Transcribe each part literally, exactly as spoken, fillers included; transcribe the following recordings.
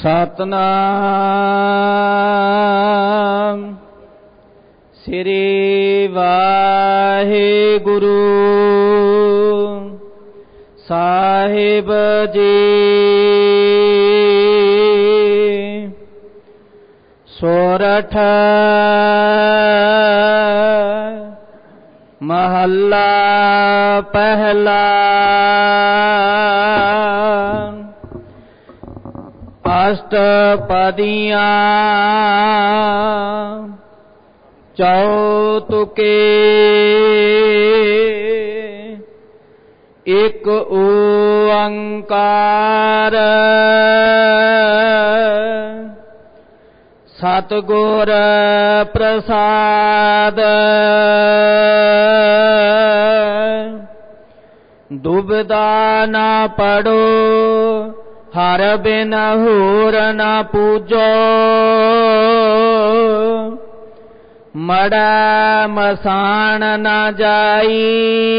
ਸਤਨਾਮ ਸ੍ਰੀ ਵਾਹਿਗੁਰੂ ਸਾਹਿਬ ਜੀ। ਸੋਰਠ ਮਹੱਲਾ ਪਹਿਲਾ। ਅਸ਼ਟਪਦੀਆਂ ਚੌਤੁਕੇ ਇਕ ਓੰਕਾਰ ਸਤਿਗੁਰ ਪ੍ਰਸਾਦ। ਦੁਬਿਧਾ ਨਾ ਪੜੋ ਹਰ ਬਿਨ ਹੋਰ ਨਾ ਪੂਜੋ। ਮੜੈ ਮਸਾਣ ਨਾ ਜਾਈ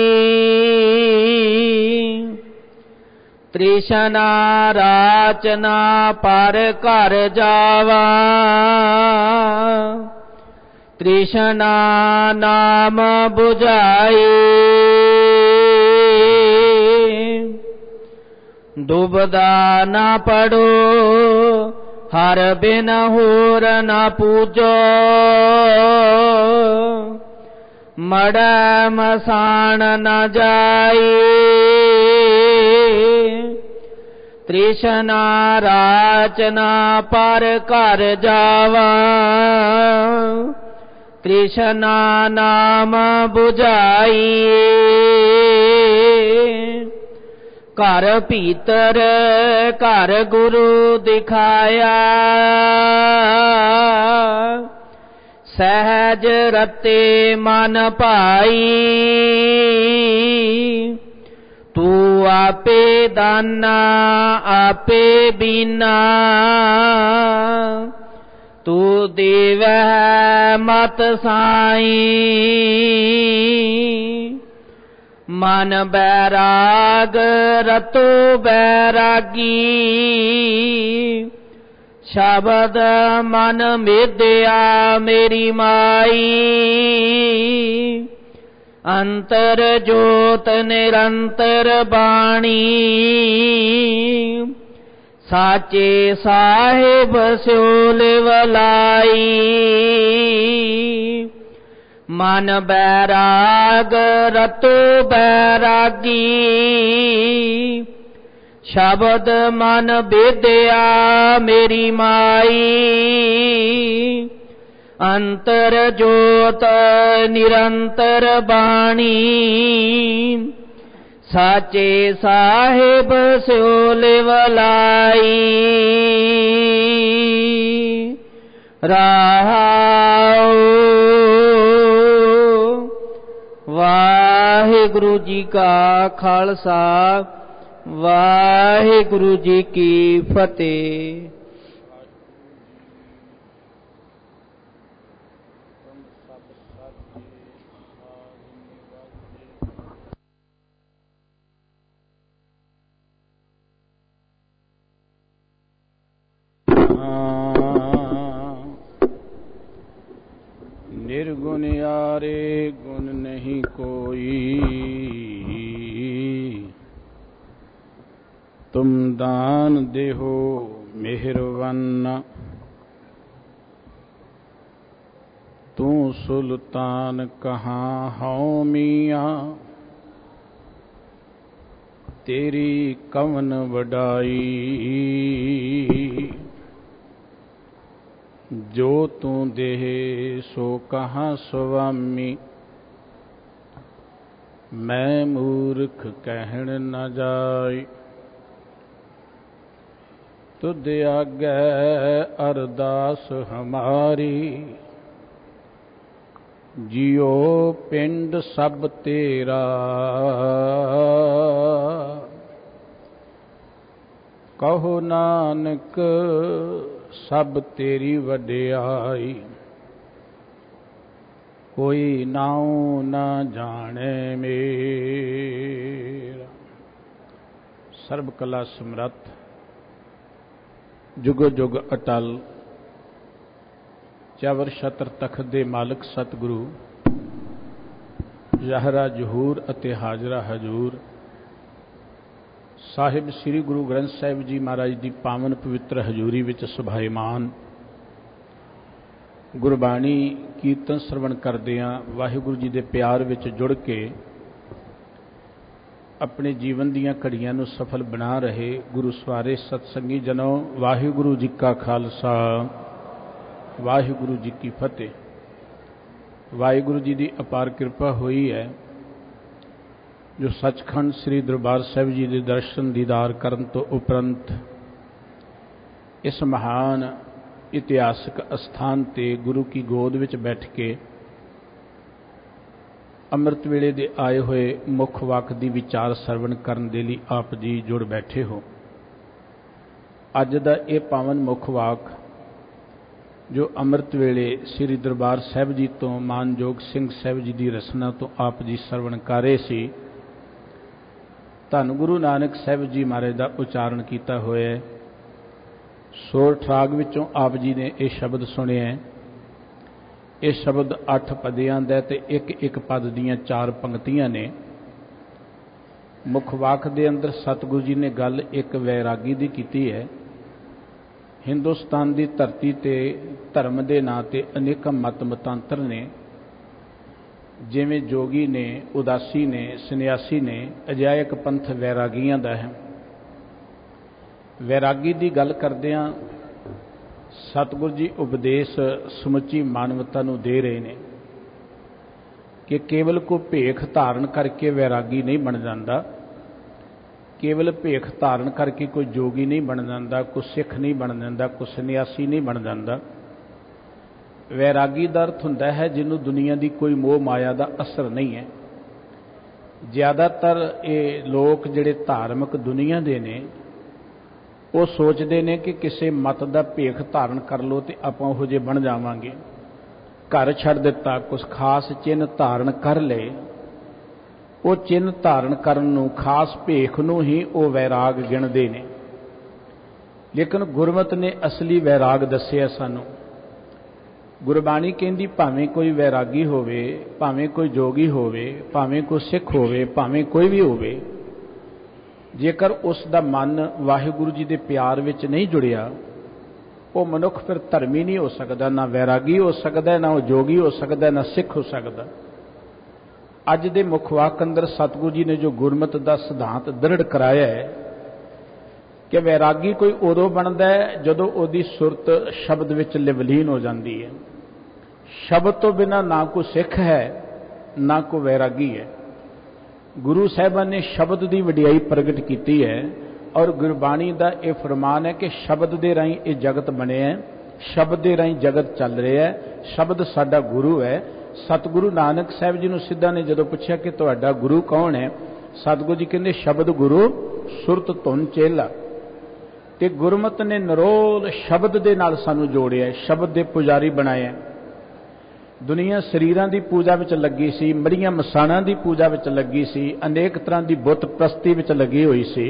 ਤ੍ਰਿਸ਼ਨਾ ਰਾਚਨਾ ਪਰ ਘਰ ਜਾਵਾ। ਤ੍ਰਿਸ਼ਨਾ ਨਾਮ 부ਝਾਈ ਦੁਬਿਧਾ ਨਾ ਪੜੋ ਹਰ ਬਿਨ ਹੋਰ ਨਾ ਪੂਜੋ। ਮੜੈ ਮਸਾਣ ਨਾ ਜਾਈ ਤ੍ਰਿਸ਼ਨਾ ਰਾਚਨਾ ਪਰ ਘਰ ਜਾਵਾ। ਤ੍ਰਿਸ਼ਨਾ ਨਾਮ 부ਝਾਈ ਘਰ ਭੀਤਰ ਘਰ ਗੁਰੂ ਦਿਖਾਇਆ। ਸਹਿਜ ਰਤੇ ਮਨ ਭਾਈ ਤੂੰ ਆਪੇ ਦਾਨਾ ਆਪੇ ਬੀਨਾ। ਤੂੰ ਦੇਵੈ ਮਤ ਸਾਈ ਮਨ ਬੈਰਾਗ ਰਤੋ ਬੈਰਾਗੀ। ਸ਼ਬਦ ਮਨ ਮਿਧਿਆ ਮੇਰੀ ਮਾਈ। ਅੰਤਰ ਜੋਤ ਨਿਰੰਤਰ ਬਾਣੀ ਸਾਚੇ ਸਾਹਿਬ ਸਿਉ ਲਿਵ ਲਾਈ। ਮਨ ਬੈਰਾਗ ਰਤੋ ਬੈਰਾਗੀ ਸ਼ਬਦ ਮਨ ਵਿਦਿਆ ਮੇਰੀ ਮਾਈ। ਅੰਤਰ ਜੋਤ ਨਿਰੰਤਰ ਬਾਣੀ ਸਾਚੇ ਸਾਹਿਬ ਸਿਉ ਲਿਵ ਲਾਈ। ਰਹਾਉ। ਵਾਹਿਗੁਰੂ ਜੀ ਕਾ ਖਾਲਸਾ ਵਾਹਿਗੁਰੂ ਜੀ ਕੀ ਫਤਿਹ। ਨਿਰਗੁਣ ਯਾਰੇ ਗੁਣ ਨਹੀਂ ਕੋਈ ਤੁਮ ਦਾਨ ਦੇਹੋ ਮਿਹਰਵਾਨ। ਤੂੰ ਸੁਲਤਾਨ ਕਹਾਂ ਹਉ ਮੀਆਂ ਤੇਰੀ ਕਵਨ ਵਡਾਈ। ਜੋ ਤੂੰ ਦੇਹ ਸੋ ਕਹਾਂ ਸੁਆਮੀ ਮੈਂ ਮੂਰਖ ਕਹਿਣ ਨ ਜਾਈ। ਤੁਧ ਆਗੈ ਅਰਦਾਸ ਹਮਾਰੀ ਜਿਉ ਪਿੰਡ ਸਭ ਤੇਰਾ। ਕਹੋ ਨਾਨਕ ਸਭ ਤੇਰੀ ਵਡਿਆਈ। ਕੋਈ ਨਾਉ ਨਾ ਜਾਣੇ ਮੇਰਾ। ਸਰਬ ਕਲਾ ਸਮਰੱਥ जुगो जुग अटल चावर छत्र तखत दे मालिक सतगुरु ज़ाहरा जहूर अते हाजरा हजूर साहिब श्री गुरु ग्रंथ साहिब जी महाराज की पावन पवित्र हजूरी विच सुभाईमान गुरबाणी कीर्तन सरवण करदियां वाहिगुरु जी दे प्यार विच जुड़ के अपने जीवन दीयां घड़ियां नूं सफल बना रहे गुरु सवारे सत्संगी जनों, वाहिगुरु जी का खालसा वाहिगुरु जी की फतेह। वाहिगुरु जी की अपार कृपा हुई है जो सचखंड श्री दरबार साहिब जी के दर्शन दीदार करन तो उपरंत इस महान इतिहासक अस्थान ते गुरु की गोद विच बैठ के अमृत वेले दे आए हुए मुख वाक दी विचार सरवण करन दे लई आप जी जुड़ बैठे हो। अज दा ये पावन मुख वाक जो अमृत वेले श्री दरबार साहिब जी तो मानयोग सिंह साहिब जी की रसना तो आप जी सरवण कर रहे सी, धन गुरु नानक साहिब जी महाराज का उचारण किया होया है। सोर ठराग विचों आप जी ने यह शब्द सुने हैं। यह शब्द अठ पदियां दा ते एक एक पद दियां चार पंक्तियां ने। मुखवाक दे अंदर सतगुरु जी ने गल एक वैरागी दी कीती है। हिंदुस्तान की धरती ते धर्म के नां ते अनेक मत मतांतर ने, जिवें जोगी ने, उदासी ने, सन्यासी ने, अजिहा एक पंथ वैरागियां दा है। वैरागी की गल करदियां सतगुरु जी उपदेश समुची मानवता नूं दे रहे हैं कि केवल को भेख धारण करके वैरागी नहीं बन जाता, केवल भेख धारण करके कोई जोगी नहीं बन जाता, कोई सिख नहीं बन जाता, कोई सन्यासी नहीं बन जाता। वैरागी का अर्थ हुंदा है जिन्हों दुनिया की कोई मोह माया का असर नहीं है। ज़्यादातर ये लोग जिहड़े धार्मिक दुनिया के ने वो सोचते हैं कि किसी मत का भेख धारण कर लो तो आप उहो जे बन जावांगे। घर छड़ दिता, कुछ खास चिन्ह धारण कर ले, वो चिन्ह धारण करन नूं खास भेख नूं ही वो वैराग गिणदे ने। लेकिन गुरमत ने असली वैराग दस्सिया सानूं। गुरबाणी कहंदी भावें कोई वैरागी होवे, भावें कोई जोगी होवे, भावें कोई सिख होवे, भावें कोई भी होवे, जेकर उसका मन वाहिगुरु जी के प्यार विच नहीं जुड़िया वो मनुख फिर धर्मी नहीं हो सकता, ना वैरागी हो सकता, ना वो जोगी हो सकता, ना सिख हो सकता। अज दे मुखवाक अंदर सतगुरु जी ने जो गुरमत का सिद्धांत दृढ़ कराया है कि वैरागी कोई उदों बनता है जदों उसकी सुरत शब्द विच लिवलीन हो जाती है। शब्द तो बिना ना कोई सिख है ना कोई वैरागी है। गुरु साहिबान ने शब्द की वडियाई प्रगट की है और गुरबाणी का यह फरमान है कि शब्द के राही ये जगत बने है, शब्द के राही जगत चल रहा है, शब्द साडा गुरु है। सतगुरु नानक साहिब जी ने सिद्धा ने जदों पूछा कि तुहाडा गुरु कौन है, सतगुरु जी कहते शब्द गुरु सुरत धुन चेला। ते गुरमत ने निरोल शब्द के नाल सानू जोड़िया, शब्द के पुजारी बनाया। दुनिया शरीरां की पूजा विच लगी सी, मड़ियां मसाणां की पूजा विच लगी सी, अनेक तरह की बुत प्रस्ती विच लगी हुई सी।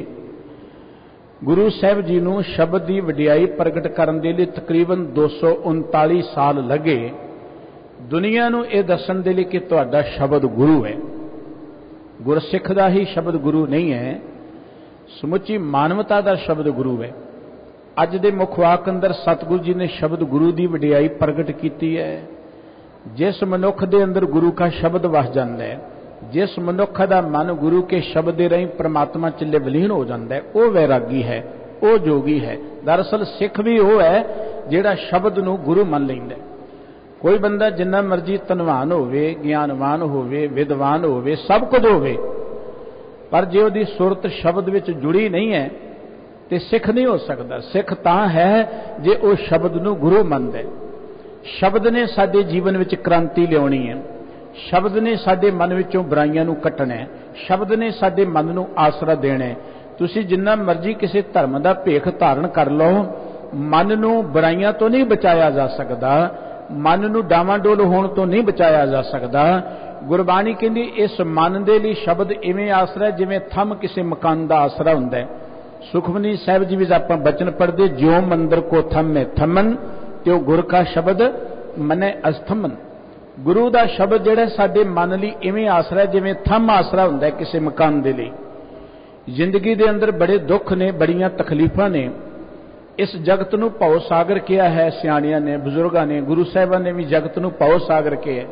गुरु साहिब जी नूं शब्द की वडियाई प्रगट करन दे लई तकरीबन दो सौ उनताली साल लगे दुनिया नूं यह दस्सण दे लई कि तुहाडा शब्द गुरु है। गुरसिख दा ही शब्द गुरु नहीं है, समुची मानवता का शब्द गुरु है। अज दे मुखवाक अंदर सतगुरु जी ने शब्द गुरु की वडियाई प्रगट की है। जिस मनुख दे अंदर गुरु का शब्द वस जाता है, जिस मनुख का मन गुरु के शब्द के राही परमात्मा च लिवलीन हो जाता है, वह वैरागी है, वह जोगी है। दरअसल सिख भी वह है जिहड़ा शब्द नूं गुरु मन लैंदा है। कोई बंदा जिन्ना मर्जी धनवान होवे, ज्ञानवान होवे, विद्वान होवे, सब कुछ होवे, पर जे उहदी सुरत शब्द विच जुड़ी नहीं है तो सिख नहीं हो सकता। सिख तां है जे वह शब्द नूं गुरु मनदा है। शब्द ने साडे जीवन विच क्रांति लियाउणी है, शब्द ने साडे मन विचों बुराइयां नूं कट्टना है, शब्द ने साडे मन नूं आसरा देना है। तुसीं जिन्ना मर्जी किसी धर्म का भेख धारण कर लो, मन नूं बुराइयां तो नहीं बचाया जा सकता, मन नूं डावाडोल होण तो नहीं बचाया जा सकता। गुरबाणी कहंदी इस मन दे लई शब्द इवें आसरा है जिवें थंम किसी मकान का आसरा हुंदा है। सुखमनी साहिब जी विच आपां बचन पढ़दे, ज्यों मंदिर को थमे थमन त्यों गुर का शब्द मने अस्थमन। गुरु का शब्द जिहड़ा साडे मन लई इवें आसरा जिवें थम आसरा हुंदा है किसी मकान दे लई। जिंदगी दे अंदर बड़े दुख ने, बड़ियां तकलीफां ने। इस जगत नूं भव सागर किया है सियाणियां ने, बुजुर्गां ने, गुरु साहिबां ने भी जगत नूं भव सागर किया।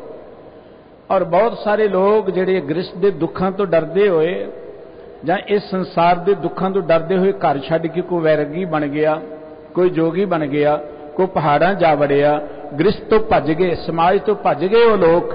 और बहुत सारे लोग जिहड़े गृहस्थ दे दुखां तो डरदे होए जां इस संसार दे दुखां तो डरदे होए घर छड्ड के कोई वैरागी बन गया, कोई जोगी बन गया, कोई पहाड़ां जा वड़िया, गृहस्थ तो भज गए, समाज तो भज गए वो लोग।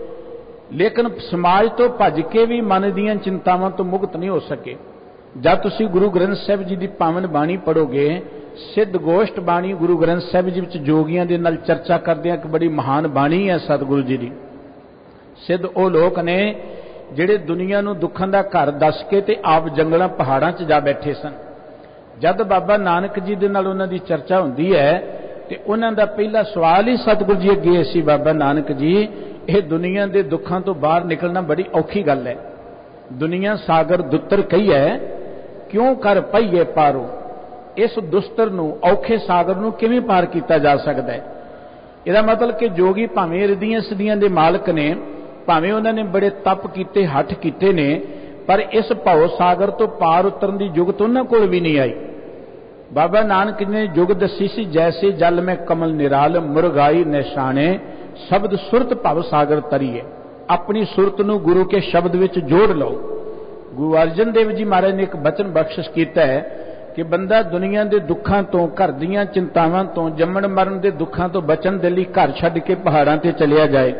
लेकिन समाज तो भज के भी मन दीयां चिंतावां तो मुक्त नहीं हो सके। जब तुसीं गुरु ग्रंथ साहिब जी की पावन बाणी पढ़ोगे, सिद्ध गोष्ठ बाणी गुरु ग्रंथ साहिब जी विच जोगियां दे नाल चर्चा करदे हैं कि बड़ी महान बाणी है सतगुरु जी की। सिद्ध वो लोग ने जिहड़े दुनिया नूं दुखां दा घर दस के ते आप जंगलां पहाड़ां च जा बैठे सन। जद बाबा नानक जी दे नाल उन्हां दी चर्चा हुंदी है ते उन्हां दा पहला सवाल ही सतगुरु जी अगे सी, बाबा नानक जी यह दुनिया दे दुखां तो बाहर निकलना बड़ी औखी गल है। दुनिया सागर दुत्तर कही है, क्यों कर पाईए पारो। इस दुस्तर नूं औखे सागर नूं किवें पार किया जा सकता है। इहदा मतलब कि जोगी भावें रिद्धियां सिद्धियां दे मालक ने, भावें उन्होंने बड़े तप किए, हठ किए ने, पर इस भव सागर तो पार उतरन की जुगत उन्हां कोल भी नहीं आई। बाबा नानक ने जुग दसी सी, जैसे जल में कमल निराल मुरगाई निशाने शब्द सुरत भव सागर तरीए। अपनी सुरत नूं गुरु के शब्द विच जोड़ लो। गुरु अर्जन देव जी महाराज ने एक बचन बख्शिश किया है कि बंदा दुनिया के दुखों तो, घर दीयां चिंतावां तो, जम्मण मरण के दुखों तो बचन दे लई घर छड्ड के पहाड़ां ते चलिया जाए।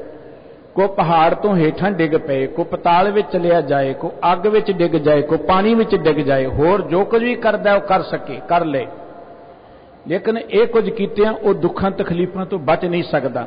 को पहाड़ तो हेठां डिग पे, को पताल विच चलिया जाए, को अग विच डिग जाए, को पानी विच डिग जाए, होर जो कुछ भी करदा वो कर सके, कर ले। लेकिन ये कुछ कीतियां वो दुखां तकलीफां तो बच नहीं सकता।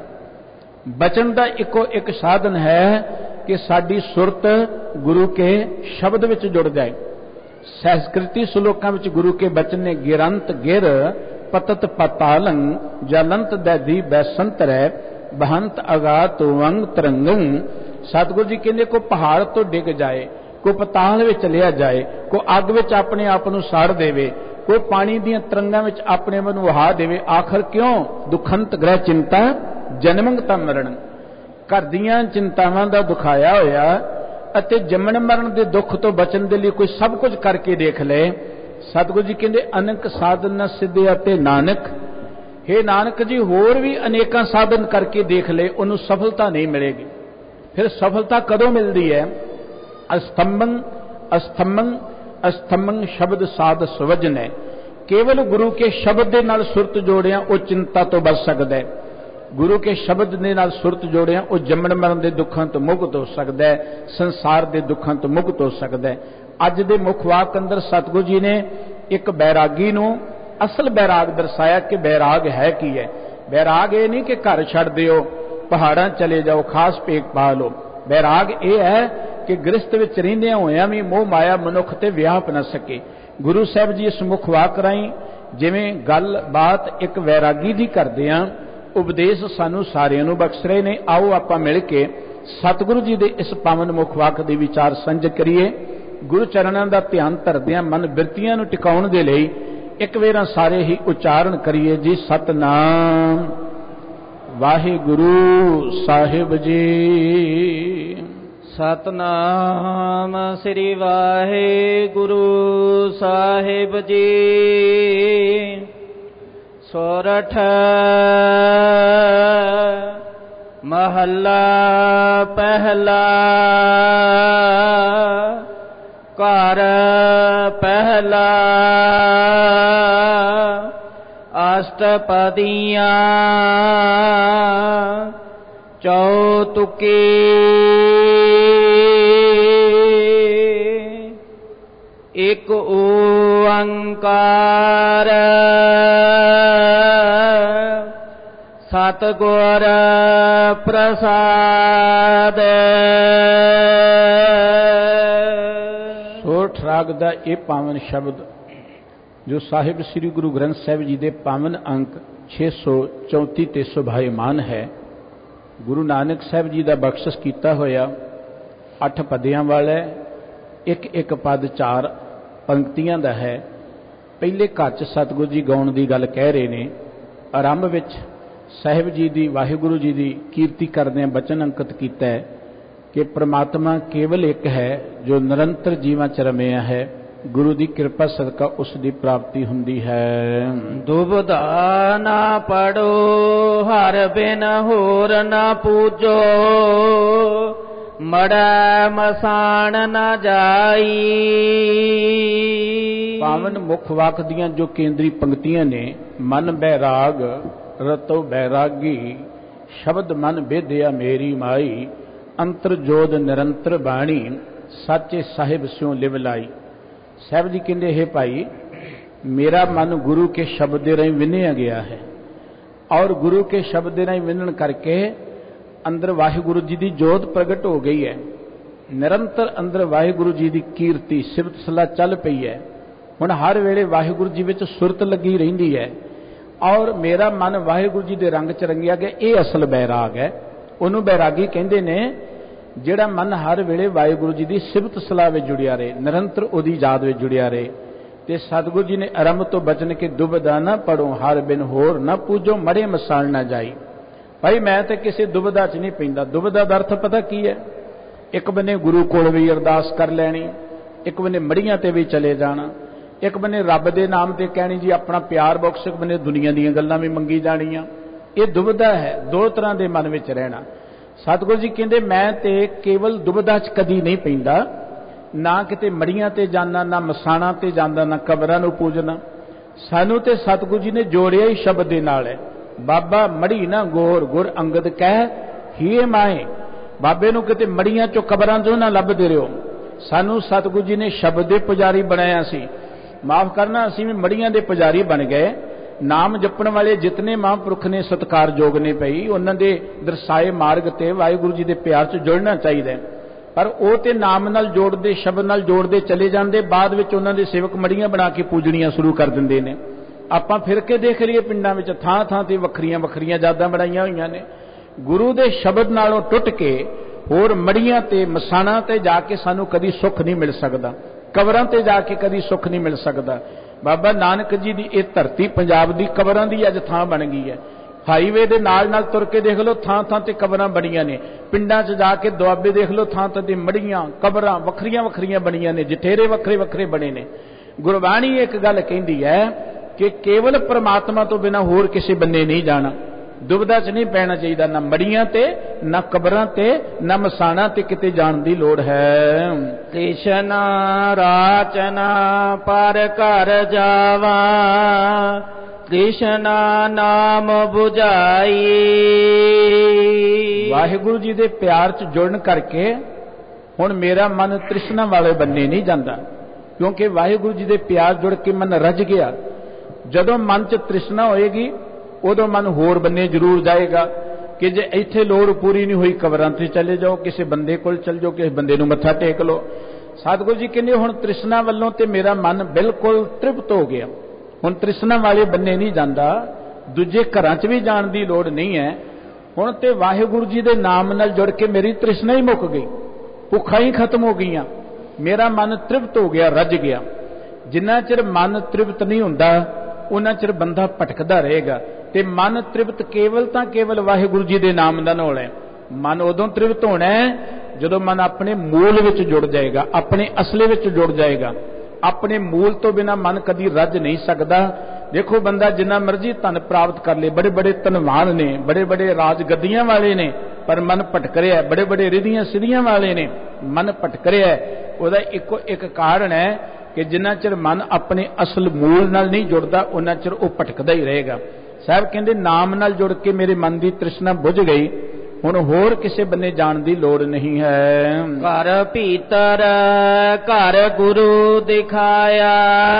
बचन का इको एक साधन है कि साडी सुरत गुरु के शब्द विच जुड़ जाए। संस्कृति श्लोकां विच गुरु के बचन ने गिरंत गिर पतत पतालं जलंत दैदी बैसंतरै बहंत अगात वंग तरंगं। सतगुरु जी कहते को पहाड़ तो डिग जाए, को पताल में चलिया जाए, को अग विच अपने आप को साड़ देवे, कोई पानी दीयां तरंगां विच अपने मन वहा देवे। आखिर क्यों दुखंत ग्रह चिंता जन्मंग ता मरण। घर दीयां चिंतावां दा दुखाया होया अते जमन मरण के दुख तो बचन के लिए कोई सब कुछ करके देख ले। सतगुरु जी कहते अनक साधन न सिद्धे अते नानक। हे नानक जी होर भी अनेकां साधन करके देख ले, उन्होंने सफलता नहीं मिलेगी। फिर सफलता कदों मिलती है? अस्तंभं अस्तंभं अस्तंभं शब्द साध सुवजन है। केवल गुरु के शब्द के नाल सुरत जोड़िया वो चिंता तो बच सकता है। गुरु के शब्द के नाल सुरत जोड़िया वो जमन मरण के दुखों तो मुक्त हो सकता है, संसार के दुखों तो मुक्त हो सकता है। अज दे मुख वाक अंदर सतगुरु जी ने एक बैरागी नूं असल बैराग दर्शाया कि बैराग है की है। बैराग ये नहीं कि घर छड़ दिओ, पहाड़ां चले जाओ, खास भेख पा लो। बैराग ये है कि गृहस्थ विच रहिंदियां होइयां भी मोह माया मनुख ते व्याप न सके। गुरु साहब जी इस मुख वाक राहीं जिवें गल बात एक वैरागी दी करदे आ, उपदेश सानू सारिਆਂ ਨੂੰ बख्श रहे ने। आओ आपां मिल के सतगुरु जी दे इस पावन मुख वाक दे विचार संज करिए। गुरु चरणां दा ध्यान धरदियां मन बिरतियां नूं टिकाउण दे लई एक वेरा सारे ही उच्चारण करिए जी। सतनाम वाहिगुरु साहिब जी। सतनाम श्री वाहिगुरु साहिब जी। सोरठ महला पहला घर पहला अष्टपदियाँ चौतुकी एक ओंकार सतगुर प्रसाद। सोठ राग दा ये पावन शब्द जो साहिब श्री गुरु ग्रंथ साहिब जी के पावन अंक छे सौ चौंती ते सुभायमान है। गुरु नानक साहिब जी का बख्शिश किया होया अठ पदियां वाला, एक एक पद चार ਪੰਕਤੀਆਂ ਦਾ ਹੈ। ਪਹਿਲੇ ਘਰ 'ਚ ਸਤਿਗੁਰੂ ਜੀ ਗਾਉਣ ਦੀ ਗੱਲ ਕਹਿ ਰਹੇ ਨੇ। ਆਰੰਭ ਵਿੱਚ ਸਾਹਿਬ ਜੀ ਦੀ ਵਾਹਿਗੁਰੂ ਜੀ ਦੀ ਕੀਰਤੀ ਕਰਦਿਆਂ ਬਚਨ ਅੰਕਿਤ ਕੀਤਾ ਹੈ ਕਿ ਪ੍ਰਮਾਤਮਾ ਕੇਵਲ ਇੱਕ ਹੈ ਜੋ ਨਿਰੰਤਰ ਜੀਵਾਂ 'ਚ ਰਮਿਆ ਹੈ। ਗੁਰੂ ਦੀ ਕਿਰਪਾ ਸਦਕਾ ਉਸ ਦੀ ਪ੍ਰਾਪਤੀ ਹੁੰਦੀ ਹੈ। ਦੁਬਦਾ ਨਾ ਪੜੋ ਹਰ ਬਿਨ ਹੋਰ ਨਾ ਪੂਜੋ, ਮੜੈ ਮਸਾਣ ਨਾ ਜਾਈ। ਪਾਵਨ ਮੁੱਖ ਵਾਕ ਦੀਆਂ ਜੋ ਕੇਂਦਰੀ ਪੰਕਤੀਆਂ ਨੇ, ਮਨ ਬੈਰਾਗ ਰਤੋ ਬੈਰਾਗੀ, ਸ਼ਬਦ ਮਨ ਬੇਦਿਆ ਮੇਰੀ ਮਾਈ, ਅੰਤਰ ਜੋਦ ਨਿਰੰਤਰ ਬਾਣੀ, ਸਾਚੇ ਸਾਹਿਬ ਸਿਉ ਲਿਵ ਲਾਈ। ਸਾਹਿਬ ਜੀ ਕਹਿੰਦੇ ਹੈ ਭਾਈ, ਮੇਰਾ ਮਨ ਗੁਰੂ ਕੇ ਸ਼ਬਦ ਦੇ ਰਾਹੀਂ ਵਿੰਨਿਆ ਗਿਆ ਹੈ ਔਰ ਗੁਰੂ ਕੇ ਸ਼ਬਦ ਦੇ ਰਾਹੀਂ ਵਿੰਨਣ ਕਰਕੇ ਅੰਦਰ ਵਾਹਿਗੁਰੂ ਜੀ ਦੀ ਜੋਤ ਪ੍ਰਗਟ ਹੋ ਗਈ ਹੈ। ਨਿਰੰਤਰ ਅੰਦਰ ਵਾਹਿਗੁਰੂ ਜੀ ਦੀ ਕੀਰਤੀ ਸਿਫਤ ਸਲਾਹ ਚੱਲ ਪਈ ਹੈ। ਹੁਣ ਹਰ ਵੇਲੇ ਵਾਹਿਗੁਰੂ ਜੀ ਵਿੱਚ ਸੁਰਤ ਲੱਗੀ ਰਹਿੰਦੀ ਹੈ ਔਰ ਮੇਰਾ ਮਨ ਵਾਹਿਗੁਰੂ ਜੀ ਦੇ ਰੰਗ 'ਚ ਰੰਗਿਆ ਗਿਆ। ਇਹ ਅਸਲ ਬੈਰਾਗ ਹੈ। ਉਹਨੂੰ ਬੈਰਾਗੀ ਕਹਿੰਦੇ ਨੇ ਜਿਹੜਾ ਮਨ ਹਰ ਵੇਲੇ ਵਾਹਿਗੁਰੂ ਜੀ ਦੀ ਸਿਫਤ ਸਲਾਹ ਵਿੱਚ ਜੁੜਿਆ ਰਹੇ, ਨਿਰੰਤਰ ਉਹਦੀ ਯਾਦ ਵਿੱਚ ਜੁੜਿਆ ਰਹੇ। ਤੇ ਸਤਿਗੁਰੂ ਜੀ ਨੇ ਆਰੰਭ ਤੋਂ ਬਚਨ ਕਿ ਦੁਬਦਾ ਨਾ ਪੜੋ ਹਰ ਬਿਨ ਹੋਰ ਨਾ ਪੂਜੋ, ਮੜੇ ਮਸਾਲ ਨਾ ਜਾਈ। ਭਾਈ ਮੈਂ ਤੇ ਕਿਸੇ ਦੁਬਦਾ 'ਚ ਨਹੀਂ ਪੈਂਦਾ। ਦੁਬਦਾ ਦਾ ਅਰਥ ਪਤਾ ਕੀ ਹੈ? ਇੱਕ ਬੰਨੇ ਗੁਰੂ ਕੋਲ ਵੀ ਅਰਦਾਸ ਕਰ ਲੈਣੀ, ਇੱਕ ਬੰਨੇ ਮੜੀਆਂ ਤੇ ਵੀ ਚਲੇ ਜਾਣਾ, ਇੱਕ ਬੰਨੇ ਰੱਬ ਦੇ ਨਾਮ ਤੇ ਕਹਿਣੀ ਜੀ ਆਪਣਾ ਪਿਆਰ ਬਖਸ਼, ਇੱਕ ਬੰਨੇ ਦੁਨੀਆ ਦੀਆਂ ਗੱਲਾਂ ਵੀ ਮੰਗੀ ਜਾਣੀਆਂ। ਇਹ ਦੁਬਦਾ ਹੈ, ਦੋ ਤਰ੍ਹਾਂ ਦੇ ਮਨ ਵਿੱਚ ਰਹਿਣਾ। ਸਤਿਗੁਰੂ ਜੀ ਕਹਿੰਦੇ ਮੈਂ ਤੇ ਕੇਵਲ ਦੁਬਦਾ 'ਚ ਕਦੀ ਨਹੀਂ ਪੈਂਦਾ, ਨਾ ਕਿਤੇ ਮੜੀਆਂ ਤੇ ਜਾਣਾ, ਨਾ ਮਸਾਣਾ ਤੇ ਜਾਂਦਾ, ਨਾ ਕਬਰਾਂ ਨੂੰ ਪੂਜਣਾ। ਸਾਨੂੰ ਤੇ ਸਤਿਗੁਰੂ ਜੀ ਨੇ ਜੋੜਿਆ ਹੀ ਸ਼ਬਦ ਦੇ ਨਾਲ ਹੈ। ਬਾਬਾ ਮੜੀ ਨਾ ਗੋਰ, ਗੁਰ ਅੰਗਦ ਕਹਿ ਹੀਏ ਮਾਏ। ਬਾਬੇ ਨੂੰ ਕਿਤੇ ਮੜੀਆਂ ਚੋਂ ਕਬਰਾਂ ਚੋਂ ਨਾ ਲੱਭਦੇ ਰਹੋ। ਸਾਨੂੰ ਸਤਿਗੁਰੂ ਜੀ ਨੇ ਸ਼ਬਦ ਦੇ ਪੁਜਾਰੀ ਬਣਾਇਆ ਸੀ। ਮਾਫ ਕਰਨਾ, ਅਸੀਂ ਵੀ ਮੜੀਆਂ ਦੇ ਪੁਜਾਰੀ ਬਣ ਗਏ। ਨਾਮ ਜਪਣ ਵਾਲੇ ਜਿਤਨੇ ਮਹਾਂਪੁਰਖ ਨੇ ਸਤਿਕਾਰਯੋਗ ਨੇ ਪਈ, ਉਹਨਾਂ ਦੇ ਦਰਸਾਏ ਮਾਰਗ ਤੇ ਵਾਹਿਗੁਰੂ ਜੀ ਦੇ ਪਿਆਰ 'ਚ ਜੁੜਨਾ ਚਾਹੀਦਾ। ਪਰ ਉਹ ਤੇ ਨਾਮ ਨਾਲ ਜੋੜਦੇ, ਸ਼ਬਦ ਨਾਲ ਜੋੜਦੇ ਚਲੇ ਜਾਂਦੇ, ਬਾਅਦ ਵਿੱਚ ਉਹਨਾਂ ਦੇ ਸੇਵਕ ਮੜੀਆਂ ਬਣਾ ਕੇ ਪੂਜਣੀਆਂ ਸ਼ੁਰੂ ਕਰ ਦਿੰਦੇ ਨੇ। ਆਪਾਂ ਫਿਰ ਕੇ ਦੇਖ ਲਈਏ ਪਿੰਡਾਂ ਵਿੱਚ ਥਾਂ ਥਾਂ ਤੇ ਵੱਖਰੀਆਂ ਵੱਖਰੀਆਂ ਯਾਦਾਂ ਬਣਾਈਆਂ ਹੋਈਆਂ ਨੇ। ਗੁਰੂ ਦੇ ਸ਼ਬਦ ਨਾਲੋਂ ਟੁੱਟ ਕੇ ਹੋਰ ਮੜੀਆਂ ਤੇ ਮਸਾਣਾ ਤੇ ਜਾ ਕੇ ਸਾਨੂੰ ਕਦੀ ਸੁੱਖ ਨਹੀਂ ਮਿਲ ਸਕਦਾ, ਕਬਰਾਂ ਤੇ ਜਾ ਕੇ ਕਦੀ ਸੁੱਖ ਨਹੀਂ ਮਿਲ ਸਕਦਾ। ਬਾਬਾ ਨਾਨਕ ਜੀ ਦੀ ਇਹ ਧਰਤੀ ਪੰਜਾਬ ਦੀ ਕਬਰਾਂ ਦੀ ਅੱਜ ਥਾਂ ਬਣ ਗਈ ਹੈ। ਹਾਈਵੇ ਦੇ ਨਾਲ ਨਾਲ ਤੁਰ ਕੇ ਦੇਖ ਲਓ, ਥਾਂ ਥਾਂ ਤੇ ਕਬਰਾਂ ਬਣੀਆਂ ਨੇ। ਪਿੰਡਾਂ 'ਚ ਜਾ ਕੇ ਦੁਆਬੇ ਦੇਖ ਲਓ, ਥਾਂ ਥਾਂ ਤੇ ਮੜੀਆਂ ਕਬਰਾਂ ਵੱਖਰੀਆਂ ਵੱਖਰੀਆਂ ਬਣੀਆਂ ਨੇ, ਜਠੇਰੇ ਵੱਖਰੇ ਵੱਖਰੇ ਬਣੇ ਨੇ। ਗੁਰਬਾਣੀ ਇੱਕ ਗੱਲ ਕਹਿੰਦੀ ਹੈ ਕਿ ਕੇਵਲ ਪ੍ਰਮਾਤਮਾ ਤੋਂ ਬਿਨਾਂ ਹੋਰ ਕਿਸੇ ਬੰਨੇ ਨਹੀਂ ਜਾਣਾ। ਦੁਬਦਾ 'ਚ ਨਹੀਂ ਪੈਣਾ ਚਾਹੀਦਾ, ਨਾ ਮੜੀਆਂ ਤੇ, ਨਾ ਕਬਰਾਂ ਤੇ, ਨਾ ਮਸਾਣਾ ਤੇ ਕਿਤੇ ਜਾਣ ਦੀ ਲੋੜ ਹੈ। ਤ੍ਰਿਸ਼ਨਾ ਰਾਚਨਾ ਪਰ ਘਰ ਜਾਵਾ, ਤ੍ਰਿਸ਼ਨਾ ਨਾਮ 부ਝਾਈ। ਵਾਹਿਗੁਰੂ ਜੀ ਦੇ ਪਿਆਰ 'ਚ ਜੁੜਨ ਕਰਕੇ ਹੁਣ ਮੇਰਾ ਮਨ ਤ੍ਰਿਸ਼ਨਾ ਵਾਲੇ ਬੰਨੇ ਨਹੀਂ ਜਾਂਦਾ, ਕਿਉਂਕਿ ਵਾਹਿਗੁਰੂ ਜੀ ਦੇ ਪਿਆਰ ਜੁੜ ਕੇ ਮਨ ਰੱਜ ਗਿਆ। ਜਦੋਂ ਮਨ 'ਚ ਤ੍ਰਿਸ਼ਨਾ ਹੋਏਗੀ ਉਦੋਂ ਮਨ ਹੋਰ ਬੰਨੇ ਜ਼ਰੂਰ ਜਾਏਗਾ ਕਿ ਜੇ ਇੱਥੇ ਲੋੜ ਪੂਰੀ ਨਹੀਂ ਹੋਈ ਕਬਰਾਂ ਤੇ ਚਲੇ ਜਾਓ, ਕਿਸੇ ਬੰਦੇ ਕੋਲ ਚਲ ਜਾਓ, ਕਿਸੇ ਬੰਦੇ ਨੂੰ ਮੱਥਾ ਟੇਕ ਲਓ। ਸਤਿਗੁਰੂ ਜੀ ਕਹਿੰਦੇ ਹੁਣ ਤ੍ਰਿਸ਼ਨਾ ਵੱਲੋਂ ਤੇ ਮੇਰਾ ਮਨ ਬਿਲਕੁਲ ਤ੍ਰਿਪਤ ਹੋ ਗਿਆ। ਹੁਣ ਤ੍ਰਿਸ਼ਨਾ ਵਾਲੇ ਬੰਨੇ ਨਹੀਂ ਜਾਂਦਾ, ਦੂਜੇ ਘਰਾਂ 'ਚ ਵੀ ਜਾਣ ਦੀ ਲੋੜ ਨਹੀਂ ਹੈ। ਹੁਣ ਤੇ ਵਾਹਿਗੁਰੂ ਜੀ ਦੇ ਨਾਮ ਨਾਲ ਜੁੜ ਕੇ ਮੇਰੀ ਤ੍ਰਿਸ਼ਨਾ ਹੀ ਮੁੱਕ ਗਈ, ਭੁੱਖਾਂ ਹੀ ਖਤਮ ਹੋ ਗਈਆਂ, ਮੇਰਾ ਮਨ ਤ੍ਰਿਪਤ ਹੋ ਗਿਆ, ਰੱਜ ਗਿਆ। ਜਿੰਨਾ ਚਿਰ ਮਨ ਤ੍ਰਿਪਤ ਨਹੀਂ ਹੁੰਦਾ ਉਹਨਾਂ ਚਿਰ ਬੰਦਾ ਭਟਕਦਾ ਰਹੇਗਾ। ਤੇ ਮਨ ਤ੍ਰਿਪਤ ਕੇਵਲ ਤਾਂ ਕੇਵਲ ਵਾਹਿਗੁਰੂ ਜੀ ਦੇ ਨਾਮ ਦਾ ਨਾਲ ਹੈ। ਮਨ ਉਦੋਂ ਤ੍ਰਿਪਤ ਹੋਣਾ ਹੈ ਜਦੋਂ ਮਨ ਆਪਣੇ ਮੂਲ ਵਿੱਚ ਜੁੜ ਜਾਏਗਾ, ਆਪਣੇ ਅਸਲੇ ਵਿੱਚ ਜੁੜ ਜਾਏਗਾ। ਆਪਣੇ ਮੂਲ ਤੋਂ ਬਿਨਾਂ ਮਨ ਕਦੀ ਰੱਜ ਨਹੀਂ ਸਕਦਾ। ਦੇਖੋ ਬੰਦਾ ਜਿੰਨਾ ਮਰਜ਼ੀ ਧਨ ਪ੍ਰਾਪਤ ਕਰ ਲੇ, ਬੜੇ ਬੜੇ ਧਨਵਾਨ ਨੇ, ਬੜੇ ਬੜੇ ਰਾਜ ਗੱਦੀਆਂ ਵਾਲੇ ਨੇ, ਪਰ ਮਨ ਭਟਕ ਰਿਹਾ। ਬੜੇ ਬੜੇ ਰਿਧੀਆਂ ਸਿਧੀਆਂ ਵਾਲੇ ਨੇ, ਮਨ ਭਟਕ ਰਿਹਾ। ਉਹਦਾ ਇੱਕੋ ਇੱਕ ਕਾਰਨ ਹੈ ਕਿ ਜਿੰਨਾ ਚਿਰ ਮਨ ਆਪਣੇ ਅਸਲ ਮੂਲ ਨਾਲ ਨਹੀਂ ਜੁੜਦਾ ਉਹਨਾਂ ਚਿਰ ਉਹ ਭਟਕਦਾ ਹੀ ਰਹੇਗਾ। ਸਾਹਿਬ ਕਹਿੰਦੇ ਨਾਮ ਨਾਲ ਜੁੜ ਕੇ ਮੇਰੇ ਮਨ ਦੀ ਤ੍ਰਿਸ਼ਨਾ ਬੁਝ ਗਈ, ਹੁਣ ਹੋਰ ਕਿਸੇ ਬੰਨੇ ਜਾਣ ਦੀ ਲੋੜ ਨਹੀਂ ਹੈ। ਘਰ ਭੀਤਰ ਘਰ ਗੁਰੂ ਦਿਖਾਇਆ,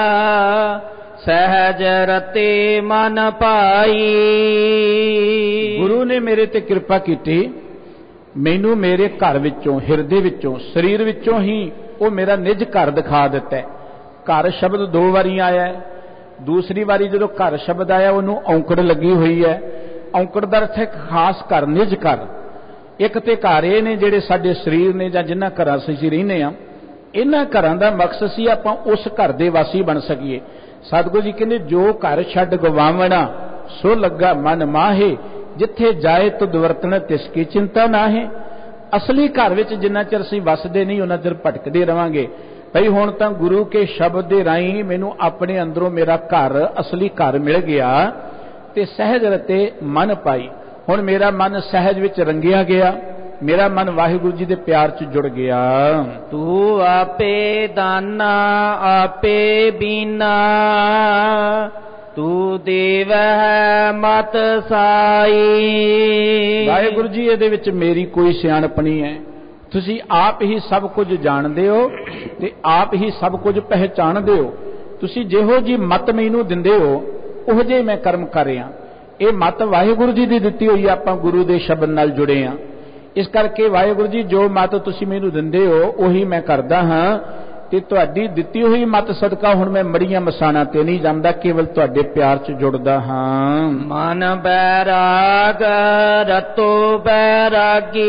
ਸਹਿਜ ਰਤੇ ਮਨ ਪਾਈ। ਗੁਰੂ ਨੇ ਮੇਰੇ ਤੇ ਕਿਰਪਾ ਕੀਤੀ, ਮੈਨੂੰ ਮੇਰੇ ਘਰ ਵਿੱਚੋਂ, ਹਿਰਦੇ ਵਿੱਚੋਂ, ਸਰੀਰ ਵਿੱਚੋਂ ਹੀ ਉਹ ਮੇਰਾ ਨਿਜ ਘਰ ਦਿਖਾ ਦਿੱਤਾ। ਘਰ ਸ਼ਬਦ ਦੋ ਵਾਰੀ ਆਇਆ ਹੈ। ਦੂਸਰੀ ਵਾਰੀ ਜਦੋਂ ਘਰ ਸ਼ਬਦ ਆਇਆ ਉਹਨੂੰ ਔਂਕੜ ਲੱਗੀ ਹੋਈ ਹੈ। ਔਂਕੜ ਦਾ ਅਰਥ ਹੈ ਖਾਸ ਘਰ, ਨਿਜ ਘਰ। ਇੱਕ ਤੇ ਘਰ ਇਹ ਨੇ ਜਿਹੜੇ ਸਾਡੇ ਸਰੀਰ ਨੇ ਜਾਂ ਜਿਨ੍ਹਾਂ ਘਰਾਂ 'ਚ ਅਸੀਂ ਰਹਿੰਦੇ ਹਾਂ, इन्हां घरां दा मकसद सी आपां उस घर दे वासी बन सकीए। सतगुरु जी कहंदे जो घर छड्ड गवावना सो लगा मन माहे, जिथे जाए तुद वरतन तिसकी चिंता नाहे। असली घर विच जिन्ना चिर असीं वसदे नहीं उन्ना चिर भटकदे रहांगे। भई हुण तां गुरु के शब्द दे राहीं मैनूं अपने अंदरों मेरा घर असली घर मिल गया ते सहज रते मन पाई। हुण मेरा मन सहज विच रंगिया गया, मेरा मन वाहिगुरु जी दे प्यार च जुड़ गया। तू आपे दाना आपे बीना, तू देव है मत साई। वाहिगुरु जी इहदे विच मेरी कोई सियाणप नहीं है, तुसीं आप ही सब कुछ जानदे हो ते आप ही सब कुछ पहचानदे हो। तुसीं जिहो जी मत मैनूं दिंदे हो उहो जे मैं कर्म कर रहा। ये मत वाहिगुरु जी दी दित्ती होई, आपां गुरु दे शब्द नाल जुड़े हां। इस करके वाहिगुरु जी जो मत तुसीं मैनूं दिंदे हो उही मैं करदा हां ते तुहाडी दित्ती होई मत सदका हुण मैं मड़ियां मसाणा ते नहीं जांदा, केवल तुहाडे प्यार च जुड़दा हां। मन बैराग रतो बैरागी,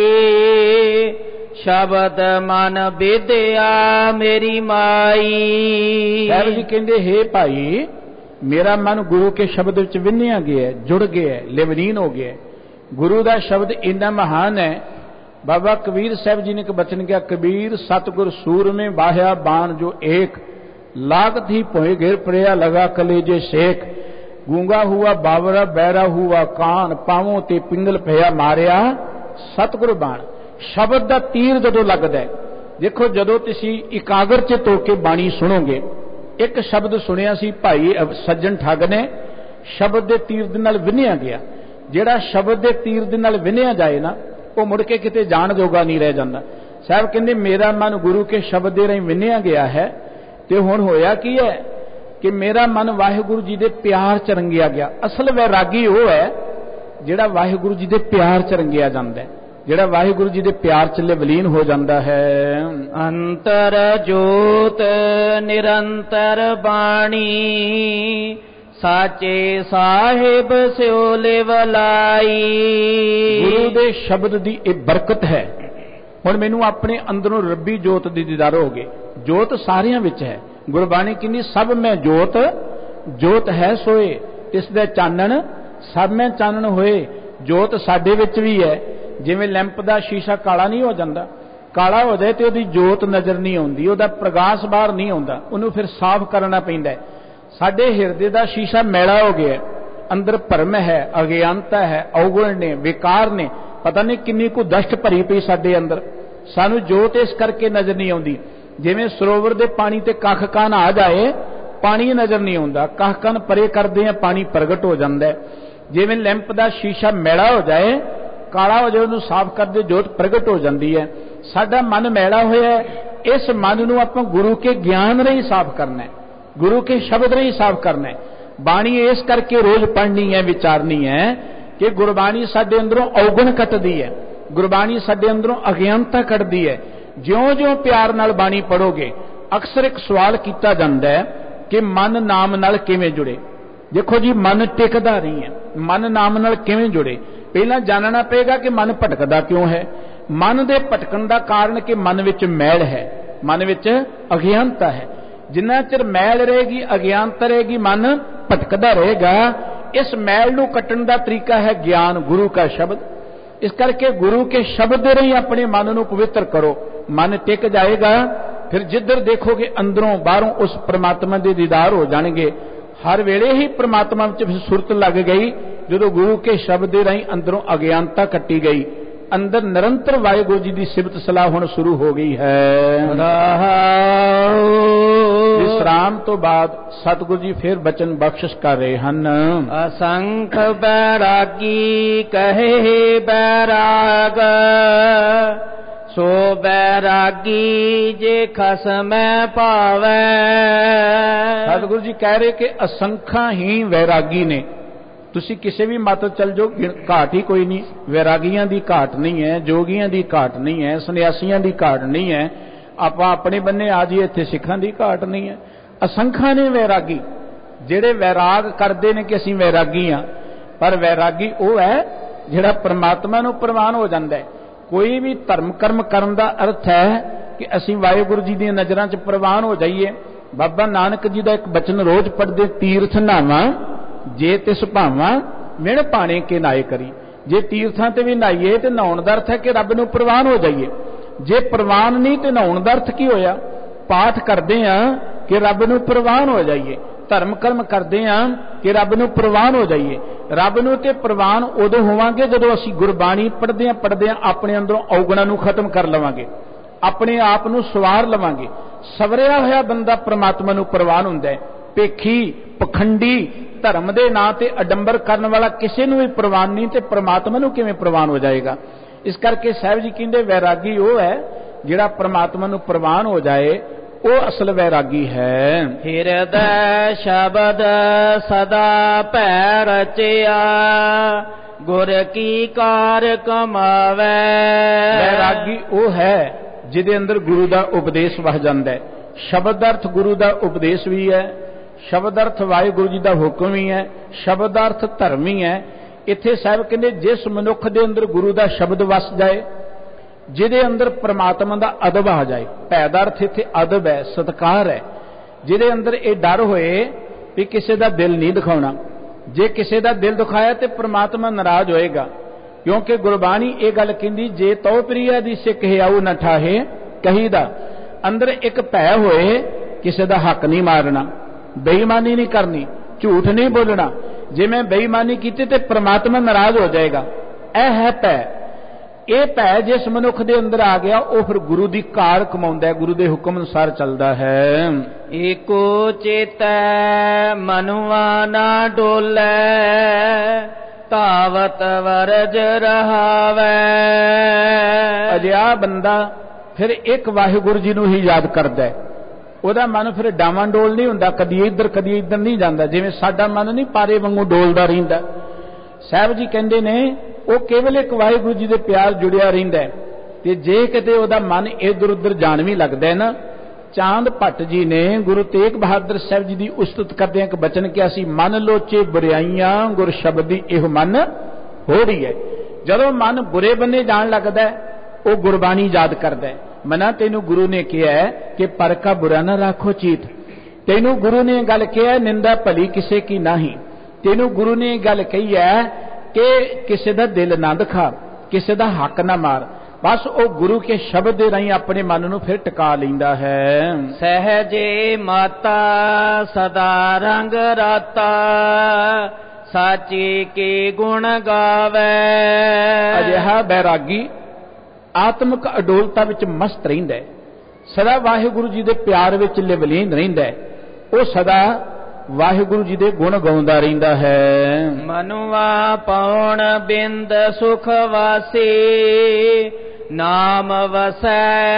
शब्द मन विद्या मेरी माई। साहिब जी कहंदे हे भाई मेरा मन गुरु के शब्द विच विन्निया गया है, जुड़ गया है, लिवलीन हो गया है। गुरु का शब्द इन्ना महान है। बाबा कबीर साहब जी ने एक बचन किया, कबीर सतगुर सूर में बाह्या बाण जो एक, लागत ही पोए घेर पड़िया लगा कलेजे शेख। गूंगा हुआ बावरा बैरा हुआ कान, पावों ते पिंगल पया मारिया सतगुर बाण। शब्द का तीर जदों लगदा है, देखो जदों तुसीं इकागर चित होके बाणी सुनोगे। एक शब्द सुनिया सी भाई सज्जन ठग ने, शब्द के तीर दे नाल विन्निया गया। जिहड़ा शब्द के तीर दे नाल विन्निया जाए ना वो मुड़ के किते जाण जोगा नहीं रह जांदा। साहब कहंदे मेरा मन गुरु के शब्द दे राहीं विन्निया गया है ते हुण होया की है कि मेरा मन वाहिगुरु जी दे प्यार च रंगिया गया। असल वैरागी वो है जिहड़ा वाहिगुरु जी दे प्यार च रंगिया जांदा है, जिहड़ा वाहिगुरु जी दे प्यार च लिवलीन हो जाता है। अंतर जोत निरंतर बाणी, साचे साहिब स्यो लिवलाई। गुरु दे शब्द दी एक बरकत है। हुण मैनूं अपने अंदरों रब्बी जोत दी दीदार हो गई। जोत सारियां विच है। गुरबाणी कहंदी सब में जोत, जोत है सोए तिस दे चानण, सब में चानण होए। जोत साडे विच भी है। जिवें लैंप का शीशा काला नहीं हो जाता, काला हो जाए तो उसकी जोत नज़र नहीं आती, उसका प्रकाश बाहर नहीं आता, उन्होंने फिर साफ करना पैंदा है। साडे हिरदे का शीशा मैला हो गया, अंदर भरम है, अज्ञानता है, अवगुण ने, विकार ने, पता नहीं किन्नी को दश्त भरी पई साडे अंदर। सानू जोत इस करके नज़र नहीं आती। जिवें सरोवर के पानी ते कख कान आ जाए पानी नज़र नहीं आता, कख कान परे करदे आ पानी प्रगट हो जाता है। जिवें लैंप का शीशा मैला हो जाए, काला हो जाए, उन्होंने साफ कर दे, जोत प्रगट हो जाती है। साडा मन मैला होया है, इस मन नूं आपां गुरु के ज्ञान रही साफ करना है, गुरु के शब्द रही साफ करना है। बाणी इस करके रोज पढ़नी है, विचारनी है कि गुरबाणी साडे अंदरों अवगुण कटदी है, गुरबाणी साडे अंदरों अज्ञानता कटदी है। ज्यों ज्यों प्यार नाल बाणी पढ़ोगे, अक्सर एक सवाल किया जाता है कि मन नाम नाल किवें जुड़े। देखो जी मन टिकदा नहीं है, मन नाम नाल किवें जुड़े। पहला जानना पेगा कि मन भटकदा क्यों है। मन दे भटकण दा कारण कि मन विच मैल है, मन विच अज्ञानता है। जिन्ना चिर मैल रहेगी, अज्ञानता रहेगी, मन भटकदा रहेगा। इस मैल नूं कट्टण दा तरीका है ज्ञान, गुरु का शब्द। इस करके गुरु के शब्द दे रही अपने मन नूं पवित्र करो, मन टिक जाएगा। फिर जिधर देखोगे अंदरों बाहरों उस परमात्मा दे दीदार हो जाणगे। हर वेले ही परमात्मा विच सुरत लग गई जो गुरु के शब्द दे राहीं अंदरों अज्ञानता कट्टी गई। अंदर निरंतर वाहिगुरु जी की सिफत सलाह होना शुरू हो गई है। विश्राम तो बाद सतगुरु जी फिर बचन बख्शिश कर रहे हैं। असंख बैरागी कहे बैराग, सो बैरागी जे खसम पावे। सतगुरु जी कह रहे कि असंख्या ही वैरागी ने। तुसी किसी भी मत चल जाओ, घाट ही कोई नहीं। वैरागियां की घाट नहीं है, जोगियां की घाट नहीं है, सन्यासियों की घाट नहीं है। आप अपने बन्ने आ जाइए, इत्थे सिखां की घाट नहीं है। असंख्या ने वैरागी जिहड़े वैराग करते हैं कि असीं वैरागी हाँ, पर वैरागी वो है जिहड़ा परमात्मा नूं प्रवान हो जाता है। कोई भी धर्म कर्म करन दा अर्थ है कि असीं वाहिगुरू जी दी नज़रां च प्रवान हो जाइए। बाबा नानक जी का एक बचन रोज़ पढ़ते, तीर्थ नावां जे तिस भावां मिण भाणे के नाए करी। जे तीर्थां ते भी नहाइए तो नहाउण दा अर्थ है कि रब नूं प्रवान हो जाइए। जे प्रवान नहीं तो नहाउण दा अर्थ की होया? पाठ करते हैं कि रब नूं प्रवान हो जाइए, धर्म कर्म करते हैं कि रब नूं प्रवान हो जाइए। रब नूं ते प्रवान उदों होवांगे जदों असीं गुरबाणी पढ़दे पढ़दे अपने अंदरों औगणां नूं खत्म कर लवांगे, अपने आप नूं सवार लवांगे। सवरिया होया बंदा परमात्मा नूं प्रवान हुंदा है। भेखी पखंडी धर्म दे नां ते अडंबर करन वाला किसी नूं भी प्रवान नहीं, ते परमात्मा नूं किवें प्रवान हो जाएगा। इस करके साहिब जी कहंदे वैरागी वो है जिहड़ा परमात्मा नूं प्रवान हो जाए, वो असल वैरागी है। हिरदै शब्द सदा भै रचिया, गुर की कार कमावै। वैरागी वो है जिहदे अंदर गुरु का उपदेश वह जांदा है। शब्द अर्थ गुरु का उपदेश भी है, शब्द अर्थ वाहिगुरू जी का हुक्म भी है, शब्द अर्थ धर्म ही है। इत्थे साहिब कहंदे जिस मनुख दे अंदर गुरु का शब्द वस जाए, जिहदे अंदर परमात्मा का अदब आ जाए, पैदा अर्थ इत्थे अदब है, सत्कार है। जिहदे अंदर ये डर होए भी किसी का दिल नहीं दिखाउणा, जे किसी का दिल दिखाया तो परमात्मा नाराज होएगा। क्योंकि गुरबाणी ये गल कहंदी जे तो प्रिया दी सिख हियाऊ न ठाहे कहीदा। अंदर एक भै होए किसी का हक नहीं मारना, बेईमानी नहीं करनी, झूठ नहीं बोलना। जे मैं बेईमानी की तो परमात्मा नाराज हो जाएगा। यह है भै। ये भै जिस मनुख दे अंदर आ गया वो फिर गुरु की कार कमाउंदा है, गुरु के हुक्म अनुसार चलता है। एको चेतै मनुआ ना डोलै, तावत वरज रहावै। अजिहा बंदा फिर एक वाहिगुरू जी नूं ही याद करदा है, ਉਹਦਾ मन फिर डावाडोल नहीं हुंदा, कदी इधर कदी इधर नहीं जाता, जिवें साडा मन नहीं पारे वांगू डोलदा रहिंदा। साहिब जी कहंदे ने वो केवल एक वाहिगुरू जी दे प्यार जुड़िया रहिंदा है। ते जे किते ਉਹਦਾ मन इधर उधर जान भी लगदा है ना। चांद भट्ट जी ने गुरु तेग बहादुर साहब जी की उस्तत करदे एक बचन किया सी, मन लोचे बुराइयां गुर शब्दी इह मन हो रही है। जदों मन बुरे बन्ने जान लगदा है वो गुरबाणी याद करदा है। मना तेनू गुरु ने कहा है कि पर का बुरा ना राखो चीत। तेनू गुरु ने गल कहा निंदा भली किसे की नहीं। तेनू गुरु ने गल कही है कि किसी का दिल ना दिखा, किसी का हक ना मार। बस वो गुरु के शब्द दे राही अपने मन नूं फिर टिका लैंदा है। सहजे माता सदा रंग राता, साची के गुण गावे। अजिहा बैरागी आत्मक अडोलता विच मस्त रहिंदा है, सदा वाहिगुरू जी दे प्यार विच लिवलीन रहिंदा है। वो सदा वाहिगुरू जी दे गुण गाउंदा रहिंदा है। मनुआ पौण बिंद सुख वासी, नाम वसै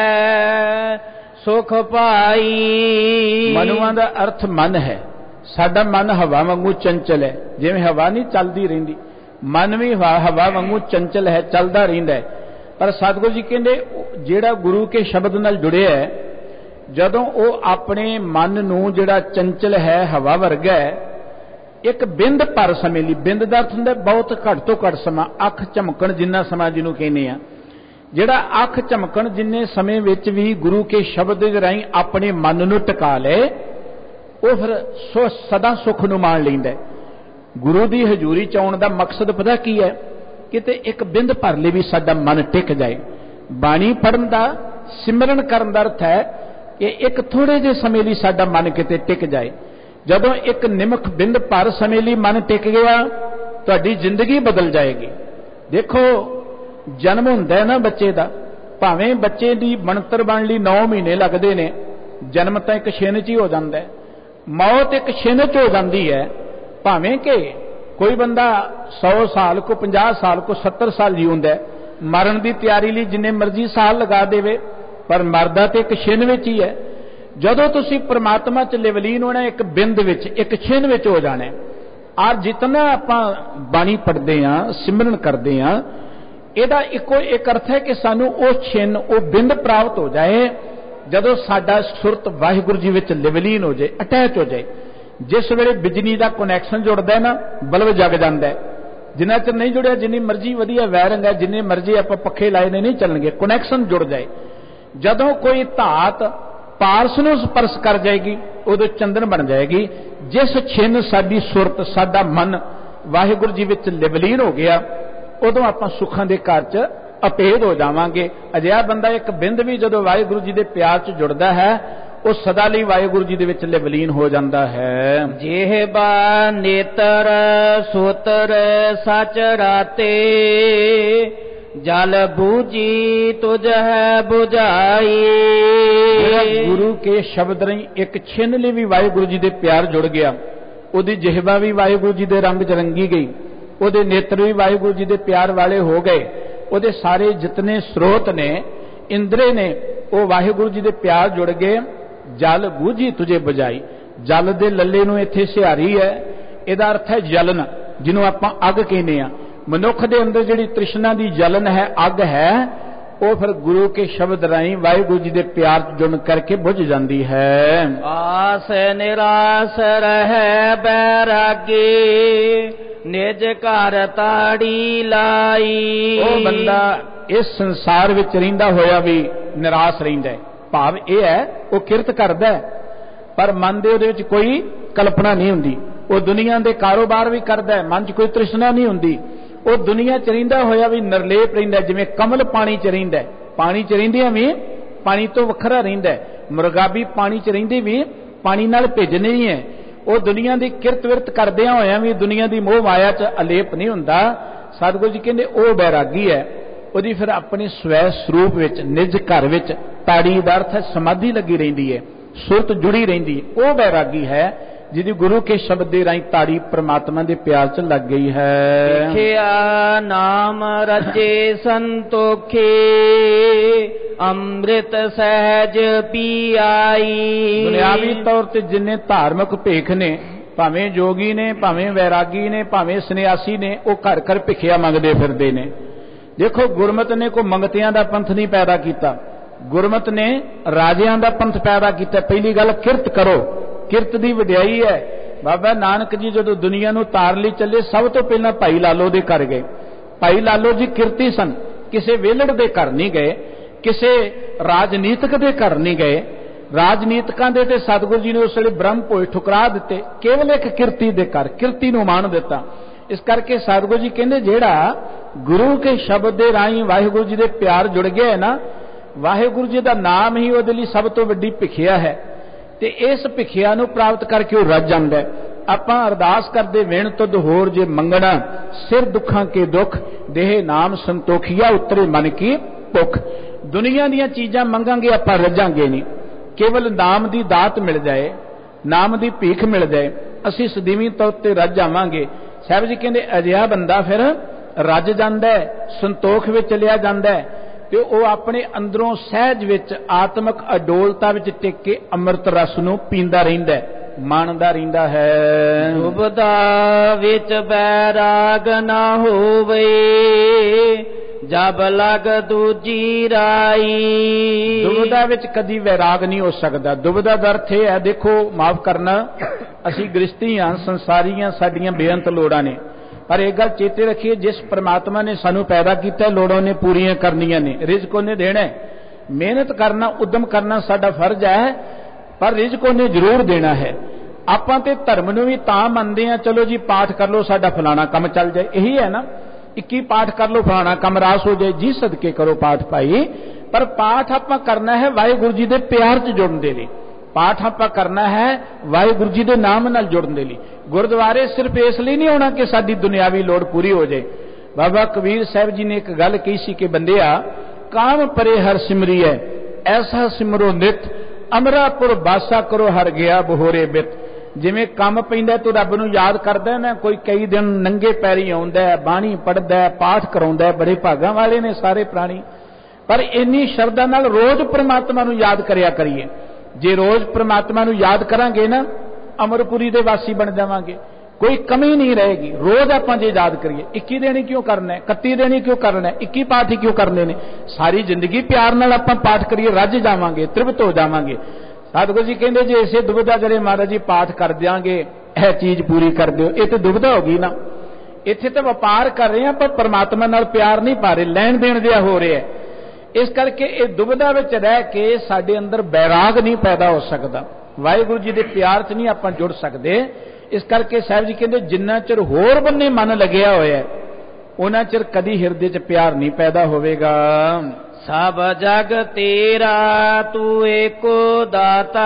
सुख पाई। मनुआ दा अर्थ मन है। साडा मन हवा वांगू चंचल है, जिवें हवा नहीं चलदी रहिंदी, मन भी हवा वांगू चंचल है, चलदा रहिंदा है। पर सतगुरु जी कहंदे जिहड़ा गुरु के शब्द नाल जुड़िया है, जदों वो अपने मन नूं जिहड़ा चंचल है हवा वर्गा है, एक बिंद भर समय लई, बिंद दा अर्थ हुंदा बहुत घट तो घट समा, अख झमकण जिन्ना समा जिन्हों कहने आ, जिहड़ा अख झमकण जिन्ने समय विच भी गुरु के शब्द दे राहीं अपने मन नूं टिका ले, वो फिर सो सदा सुख नूं मान लैंदा है। गुरु की हजूरी च आउण दा मकसद पता की है? किते एक बिंद भर ले भी साडा मन टिक जाए। बाणी पढ़न दा सिमरन करन दा अर्थ है कि एक थोड़े जे समय लई साडा मन किते टिक जाए। जदों एक निमख बिंद भर समय लई मन टिक गया, तुहाडी जिंदगी बदल जाएगी। देखो जन्म हुंदा है ना बच्चे दा, भावें बच्चे दी बनतर बन लई नौ महीने लगदे ने, जन्म तां एक छिन च ही हो जांदा है, मौत एक छिन च हो जाती है। भावें कि कोई बंदा सौ साल को पचास साल को सत्तर साल जीउंदा है, मरण की तैयारी लिए जिन्ने मर्जी साल लगा देवे, पर मरदा तो एक छिन विच ही है। जदों तुसीं परमात्मा च लिवलीन होना, एक बिंद विच एक छिन विच हो जाना है। और जितना आपां बाणी पढ़दे हां, सिमरन करदे हां, इहदा इको एक अर्थ है कि सानू वो छिन वो बिंद प्राप्त हो जाए जदों साडा सुरत वाहिगुरू जी विच लिवलीन हो जाए, अटैच हो जाए। जिस वेले बिजली का कनैक्शन जुड़ता है ना, बल्ब जग जाता है। जिन्ना चਿਰ नहीं जुड़िया, जिन्नी मर्जी वधिया वायरिंग है, जिन्ने मर्जी आप पखे लाए ने नहीं चलणगे, कनैक्शन जुड़ जाए। जदों कोई धात पारस नूं स्पर्श कर जाएगी उदों चंदन बन जाएगी। जिस छिन साडी सुरत साडा मन वाहिगुरू जी विच लिवलीन हो गया उदों आपां सुखां दे घर च अभेद हो जावांगे। अजिहा बंदा एक बिंद भी जदों वाहिगुरू जी दे प्यार च जुड़दा है वो सदा लई वाहिगुरू जी दे विच लिवलीन हो जाता है। जेहबा नेतर सोतर सच राते जल बूझी तुझ है बुझाई। गुरु के शब्द रही एक छिन लिए भी वाहिगुरू जी दे प्यार जुड़ गया, उहदी जिहबा भी वाहिगुरू जी दे रंग च रंगी गई, उहदे नेत्र भी वाहिगुरू जी दे प्यार वाले हो गए, उहदे सारे जितने स्रोत ने इंद्रे ने वो वाहिगुरू जी दे प्यार जुड़ गए। जल बूझी तुझे बुझाई, जल दे लल्ले नूं इत्थे सिहारी है, इहदा अर्थ है जलन, जिन्हों आपां अग कहने आ। मनुख दे अंदर जिहड़ी तृष्णा दी जलन है, अग है, वो फिर गुरु के शब्द राही वाहिगुरू जी दे प्यार जुड़ करके बुझ जाती है। आस निराश रहे बैरागी निज घर ताड़ी लाई। वो बंदा इस संसार विच रहिंदा होया भी निराश रहिंदा है। भाव यह है वो किरत करदा है पर मन दे उहदे विच कोई कल्पना नहीं हुंदी। वो दुनिया दे कारोबार भी करदा है, मन च कोई तृष्णा नहीं हुंदी। वो दुनिया च रहिंदा होया भी निर्लेप रहिंदा है, जिवें कमल पानी च रहिंदा है। पानी च रहिंदियां भी पानी तो वखरा रहिंदा है। मुर्गाबी पानी च रहिंदी भी पानी नाल भिज नहीं है। वो दुनिया की किरत विरत करदियां होया भी दुनिया की मोह माया च अलेप नहीं हुंदा। सतगुरु जी कहंदे वो बैरागी है, उहदी फिर अपने स्वै स्वरूप विच निज घर विच ताड़ी दा अर्थ है समाधि लगी रहिंदी है, सुरत जुड़ी रहिंदी है। वो बैरागी है जिहदी गुरु के शब्द दे राही ताड़ी परमात्मा दे प्यार च लग गई है। लिखिया नाम रचे संतोखे अमृत सहज पी आई। दुनियावी तौर ते जिन्ने धार्मिक भेख ने, भावें जोगी ने, भावें वैरागी ने, भावें सन्यासी ने, वो घर घर भिखिया मंगदे फिरदे ने। देखो गुरमत ने कोई मंगतियां दा पंथ नहीं पैदा किया, गुरमत ने राजियां दा पंथ पैदा किया। पहली गल किरत करो, किरत दी वडियाई है। बाबा नानक जी जदों दुनिया नूं तार लई चले सब तो पहला भाई लालो दे घर गए। भाई लालो जी किरती सन, किसी वेलड़ दे घर नहीं गए, किसी राजनीतिक दे घर नहीं गए। राजनीतिकां दे ते सतगुरु जी ने उस वेले ब्रह्म भोज ठुकरा दिते, केवल एक किरती दे घर, किरती नूं मान दिता। इस करके सतगुरु जी कहंदे जेड़ा गुरु के शब्द दे राही वाहिगुरू जी दे प्यार जुड़ गया है ना, वाहिगुरू जी दा नाम ही उहदे लई सब तो वड्डी भिखिया है। ते इस भिखिया नूं प्राप्त करके वो रज जांदा है। आपां अरदास करदे वेण तुद होर जे मंगना, सिर दुखां के दुख देह नाम संतोखिया उतरे मन की भुख। दुनिया दीयां चीज़ां मंगांगे आपां रजांगे नहीं, केवल नाम दी दात मिल जाए, नाम दी भीख मिल जाए, असीं सदीवी तौर ते रज जावांगे। साहिब जी कहंदे अजिहा बंदा फिर रज जांदा है, संतोख विच चलिया जांदा है ते वो अपने अंदरों सहज विच आत्मक अडोलता विच टिक के अमृत रस नूं पींदा रहिंदा है, माणदा रहिंदा है। दुबदा विच बैराग ना होवे जब लग दूजी राई। दुबदा विच कदी वैराग नहीं हो सकदा। दुबदा दा अर्थ है, देखो माफ करना असीं गृहस्थी हां, संसारी हां, साडियां बेअंत लोड़ां ने, पर एक गल चेते रखिए जिस परमात्मा ने सानू पैदा किया लोड़ों ने पूरियां करनियां ने, रिज़्क उन्हें देना है। मेहनत करना उद्यम करना साडा फर्ज है, पर रिज़्क उन्हें जरूर देना है। आपां ते धर्म नूं भी तां मनदे आ, चलो जी पाठ कर लो साडा फलाना काम चल जाए, यही है ना, इक्की पाठ कर लो फलाना काम रास हो जाए, जी सदके करो पाठ पाई। पर पाठ आपां करना है वाहिगुरू जी दे प्यार च जुड़न दे लई, पाठ आपां करना है वाहिगुरू जी दे नाम नाल जुड़न दे लई। गुरुद्वारे सिर्फ इसलिए नहीं होना कि साडी दुनियावी लोड़ पूरी हो जाए। बाबा कबीर साहब जी ने एक गल कही सी कि बंदिया काम परे हर सिमरी है, ऐसा सिमरो नित अमरापुर बासा करो हर गया बहोरे बित। जिवें काम पैंदा तू रब नूं याद करदा ना, कोई कई दिन नंगे पैरी आउंदा है, बाणी पढ़दा है, पाठ कराउंदा है, बड़े भागां वाले ने सारे प्राणी। पर इन्नी शरधा नाल रोज परमात्मा नूं याद करिया करिए। जे रोज परमात्मा नूं याद करांगे ना, अमरपुरी दे वासी बन जावांगे, कोई कमी नहीं रहेगी। रोज आपां जे याद करिए, इक्की देनी क्यों करना है, कत्ती देनी क्यों करना है, इक्की पाठ ही क्यों करने ने, सारी जिंदगी प्यार नाल आपां पाठ करिए, रज जावांगे, तृप्त हो जावांगे। सतगुरु जी कहंदे जे इसे दुविधा जरे महाराज जी पाठ कर देंगे, यह चीज पूरी कर दिओ, ये तो दुविधा होगी ना। इत्थे तो व्यापार कर रहे हैं पर परमात्मा नाल प्यार नहीं पा रहे, लैण देण जिहा हो रहा है। इस करके ये दुविधा विच रह के साडे अंदर बैराग नहीं पैदा हो सकता, वाहिगुरू जी के प्यार च नहीं आपां जुड़ सकते। इस करके साहिब जी कहते जिन्ना चिर होर बन्ने मन लग्या होया उन्ना चिर कदी हिरदे च प्यार नहीं पैदा होवेगा। सब जग तेरा तू एको दाता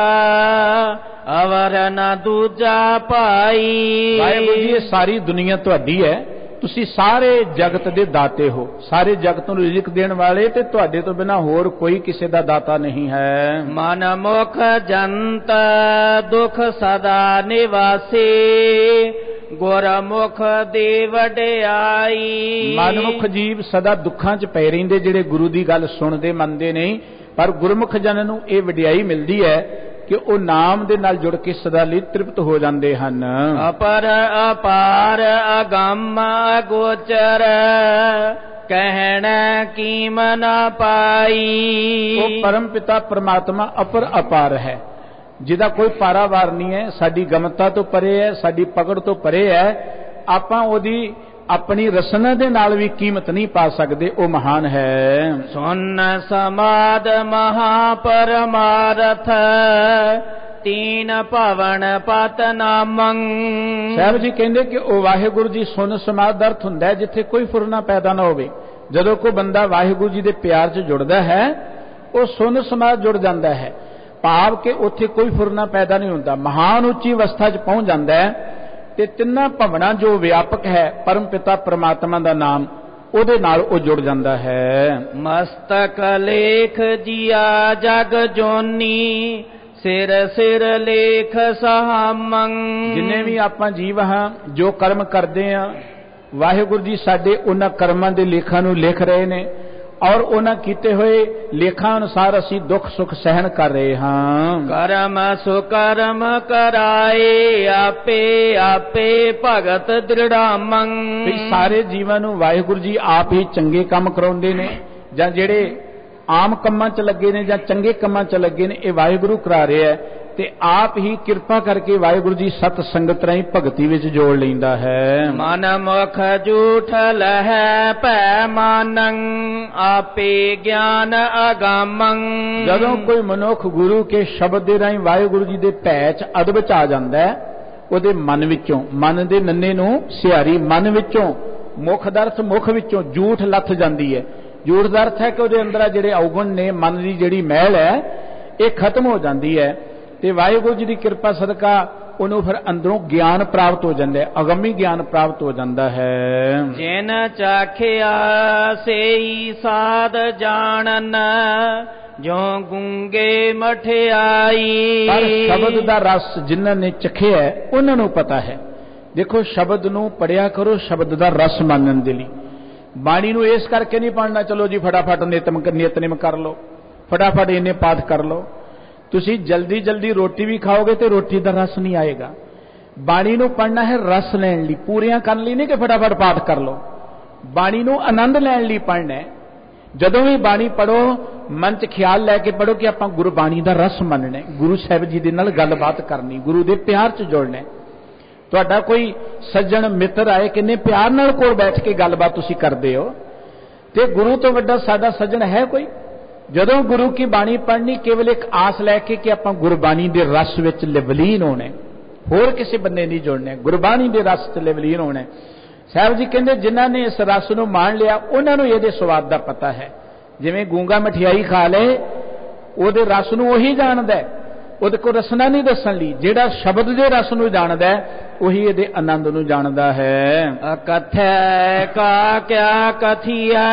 अवर न दूजा पाई। वाहिगुरू जी ये सारी दुनिया तुहाडी है, तुसी सारे जगत दे दाते हो, सारे जगत नूं रिज़िक देण वाले, ते तुहाडे तो बिना होर कोई किसी दा दाता नहीं है। मन मुख जंत दुख सदा निवासी गुरमुख दे वडियाई। मनमुख जीव सदा दुखां च पै रहिंदे जिहड़े गुरु दी गल सुणदे मनदे नहीं, पर गुरमुख जन नूं इह वडियाई मिलदी है कि वह नाम दे नाल जुड़ के सदा लई तृप्त हो जाते हैं। अपर अपार अगम अगोचर कहण कीम न पाई। वो परम पिता परमात्मा अपर अपार है, जिदा कोई पारावार नहीं है, साडी गमता तो परे है, साडी पकड़ तो परे है। आपां ओदी अपनी रसना दे नाल भी कीमत नहीं पा सकते, वो महान है। सुन समाद महापरमारथ तीन पवन पत नामं। साहब जी कहते कि वह वाहिगुरू जी सुन समाद अर्थ हुंदा है जिथे कोई फुरना पैदा ना होवे। जदों कोई बंदा वाहिगुरू जी के प्यार च जुड़दा है वो सुन समाद जुड़ जाता है, भाव के उत्थे कोई फुरना पैदा नहीं होता, महान उच्ची अवस्था च पहुंच जाता है। ते तिन्ना भवना जो व्यापक है परम पिता परमात्मा का नाम उहदे नाल वो जुड़ जाता है। मस्तक लेख जिया जग जोनी सिर सिर लेख सहामं। जिन्ने भी आपां जीव हाँ जो कर्म करते हैं वाहिगुरू जी साडे उन्हां कर्मां दे लेखां नूं लिख रहे ने और उन्हां कीते होए लेखां अनुसार असीं दुख सुख सहन कर रहे हाँ। कर्म सुकर्म कराए आपे आपे भगत दृढ़ामं। सारे जीवां नूं वाहिगुरू जी आप ही चंगे काम कराउंदे ने जां जिहड़े आम कम्मां च लगे ने जां चंगे कम्मां च लगे ने, ये वाहिगुरू करा रहे है ते आप ही कृपा करके वाहिगुरू जी सत संगत राही भगती विच जोड़ लैंदा है। मन मुख झूठ लह पै मानं आपे ज्ञान अगामं। जदों कोई मनुख गुरु के शब्द दे राही वाहिगुरू जी दे भै च अदब च आ जांदा है, उहदे मन विचों मन दे नन्ने नूं सिहारी मन विचों मुख दा अर्थ मुख विचों झूठ लथ जांदी है। झूठ दा अर्थ है कि उहदे अंदर जिहड़े अवगुण ने मन दी जिहड़ी मैल है ये खत्म हो जाती है ते वाहिगुरू जी की कृपा सदका उन्होंने फिर अंदरों ज्ञान प्राप्त हो जाता है, अगमी ज्ञान प्राप्त हो जाता है। जिन चाखिया सेई साध जानन जो गूंगे मठियाई। पर शब्द का रस जिन्होंने चखिया है उन्होंने पता है। देखो शब्द नूं पढ़िया करो शब्द का रस मानन दे लई। बाणी नूं इस करके नहीं पढ़ना चलो जी फटाफट नितम नितनेम कर लो, फटाफट इन्ने पाठ कर लो। तुसी जल्दी जल्दी रोटी भी खाओगे तो रोटी का रस नहीं आएगा। बाणी नूं पढ़ना है रस लैण लई, पूरियां करन लई नहीं कि फटाफट पाठ कर लो। बाणी नूं आनंद लैण लई पढ़ना है। जदों भी बाणी पढ़ो मन च ख्याल लैके पढ़ो कि आपां गुरबाणी का रस मनना है, गुरु साहिब जी दे नाल गलबात करनी, गुरु दे प्यार च जुड़ना है। तुहाडा कोई सज्जन मित्र आए किन्ने प्यार नाल कोल बैठ के गलबात तुसी करदे हो, ते गुरु तो वड्डा साडा सज्जन है कोई? जदों गुरु की बाणी पढ़नी केवल एक आस लैके कि आपां गुरबाणी दे रस विच लवलीन होना, होर किसी बन्ने नहीं जुड़ना, गुरबाणी दे रस च लवलीन होना। साहब जी कहंदे जिन्हां ने इस रस नूं मान लिया उन्हां नूं इहदे स्वाद दा पता है। जिवें गूंगा मठियाई खा ले उहदे रस नूं ओही जाणदा है, उहदे कोल रसना नहीं दस्सण लई। जिहड़ा शब्द दे रस नूं जाणदा है वही इहदे आनंद नूं जाणदा है। अकथै का क्या कथिया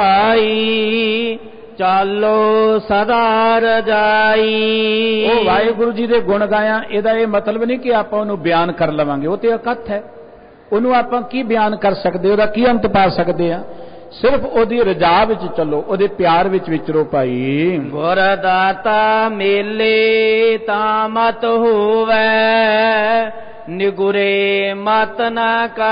पाई चालो सदा रजाई। वो वाहिगुरू जी दे गुण गाया इहदा ये मतलब नहीं कि आपां उहनूं बयान कर लवांगे, वो तो अकथ है, उहनूं आपां की बयान कर सकदे, उहदा की अंत पा सकदे आ। सिर्फ उहदी रजा विच चलो, उहदे प्यार विच विचरो भाई। गुर दाता मेले तां मत होवै निगुरे मत ना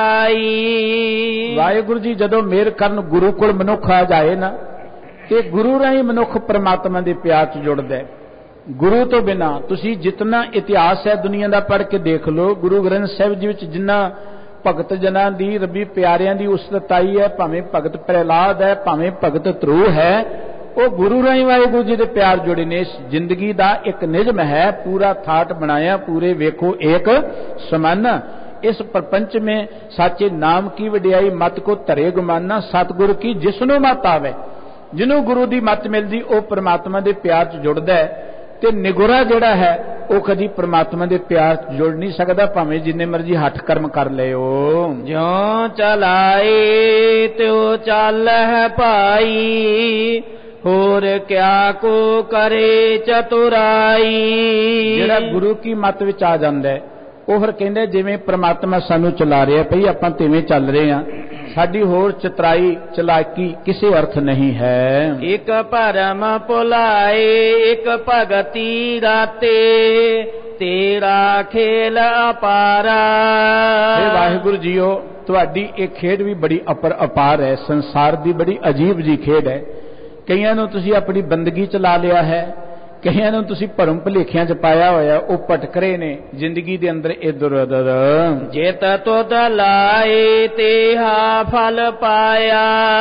काई। वाहिगुरू जी जदों मेहर करन गुरु कोल मनुख आ जाए ना कि गुरु राही मनुख परमात्मा के प्यार च जुड़दा है। गुरु तो बिना तुसी जितना इतिहास है दुनिया का पढ़ के देख लो, गुरु ग्रंथ साहिब जी विच जिन्ना भगत जना दी रबी प्यारियां दी उसदत आई है, भावें भगत प्रहलाद है भावें भगत ध्रुव है, वो गुरु राही वाहिगुरू जी दे प्यार जुड़े ने। जिंदगी दा एक निजम है, पूरा थाट बनाया, पूरे वेखो एक समान। इस प्रपंच में साचे नाम की वडियाई, मत को धरे गुमाना, सतगुर की जिसनों मत आवे। जिन्हों गुरु की मत मिलती वह परमात्मा के प्यार च जुड़दा है, ते निगुरा जिहड़ा है वह कदी परमात्मा के प्यार च जुड़ नहीं सकता, भावें जिन्ने मर्जी हठ कर्म कर लिओ। ज्यों चलाए त्यों चल है पाई, होर क्या को करे चतुराई। जिहड़ा गुरु की मत विच आ जांदा है ਉਹ ਫਿਰ ਕਹਿੰਦੇ ਜਿਵੇਂ ਪ੍ਰਮਾਤਮਾ ਸਾਨੂੰ ਚਲਾ ਰਿਹਾ ਭਈ ਆਪਾਂ ਤਿਵੇਂ ਚੱਲ ਰਹੇ ਹਾਂ, ਸਾਡੀ ਹੋਰ ਚਤਰਾਈ ਚਲਾਕੀ ਕਿਸੇ ਅਰਥ ਨਹੀਂ ਹੈ। ਇੱਕ ਭਰਮ ਭੁਲਾਏ ਇੱਕ ਭਗਤੀ ਰਾਤੇ, ਤੇਰਾ ਖੇਲ ਅਪਾਰਾ। ਇਹ ਵਾਹਿਗੁਰੂ ਜੀਓ ਤੁਹਾਡੀ ਇਹ ਖੇਡ ਵੀ ਬੜੀ ਅਪਰ ਅਪਾਰ ਹੈ, ਸੰਸਾਰ ਦੀ ਬੜੀ ਅਜੀਬ ਜੀ ਖੇਡ ਹੈ। ਕਈਆਂ ਨੂੰ ਤੁਸੀਂ ਆਪਣੀ ਬੰਦਗੀ ਚ ਲਾ ਲਿਆ ਹੈ, ਕਈਆਂ ਨੂੰ ਤੁਸੀਂ ਭਰਮ ਭੁਲੇਖਿਆਂ ਚ ਪਾਇਆ ਹੋਇਆ, ਉਹ ਭਟਕ ਰਹੇ ਨੇ ਜ਼ਿੰਦਗੀ ਦੇ ਅੰਦਰ ਇਧਰ ਉਧਰ। ਜਿਤ ਤੁਧ ਲਾਏ ਤੇਹਾ ਫਲ ਪਾਇਆ,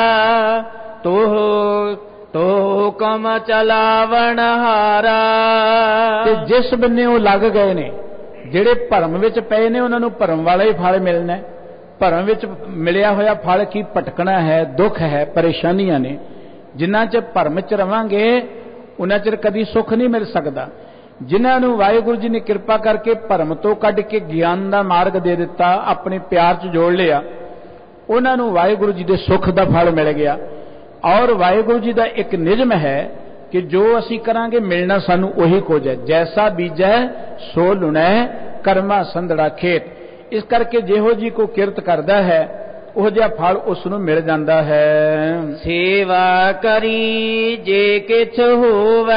ਤੋਹ ਤੋ ਹੁਕਮ ਚਲਾਵਣ ਹਾਰਾ। ਤੇ ਜਿਸ ਬੰਨੇ ਉਹ ਲੱਗ ਗਏ ਨੇ, ਜਿਹੜੇ ਭਰਮ ਵਿੱਚ ਪਏ ਨੇ, ਉਹਨਾਂ ਨੂੰ ਭਰਮ ਵਾਲਾ ਹੀ ਫਲ ਮਿਲਣਾ। ਭਰਮ ਵਿੱਚ ਮਿਲਿਆ ਹੋਇਆ ਫਲ ਕੀ ਭਟਕਣਾ ਹੈ, ਦੁੱਖ ਹੈ, ਪਰੇਸ਼ਾਨੀਆਂ ਨੇ। ਜਿੰਨਾ ਚਿਰ ਭਰਮ ਚ ਰਵਾਂਗੇ उन्ना चिर कभी सुख नहीं मिल सकता। जिन्होंने वाहिगुरू जी ने कृपा करके भरम तो कढ़ के ज्ञान का मार्ग दे दिता, अपने प्यार च जोड़ लिया, उन्होंने वाहिगुरू जी के सुख का फल मिल गया। और वाहिगुरू जी का एक निजम है कि जो असी करांगे मिलना सानू उही कुछ है। जैसा बीजै सो लुणै, कर्मा संधड़ा खेत। इस करके जिहो जी को किरत करता है ਉਹ ਜਿਹਾ ਫਲ ਉਸ ਨੂੰ ਮਿਲ ਜਾਂਦਾ ਹੈ। ਸੇਵਾ ਕਰੀ ਜੇ ਕਿਛ ਹੋਵੇ,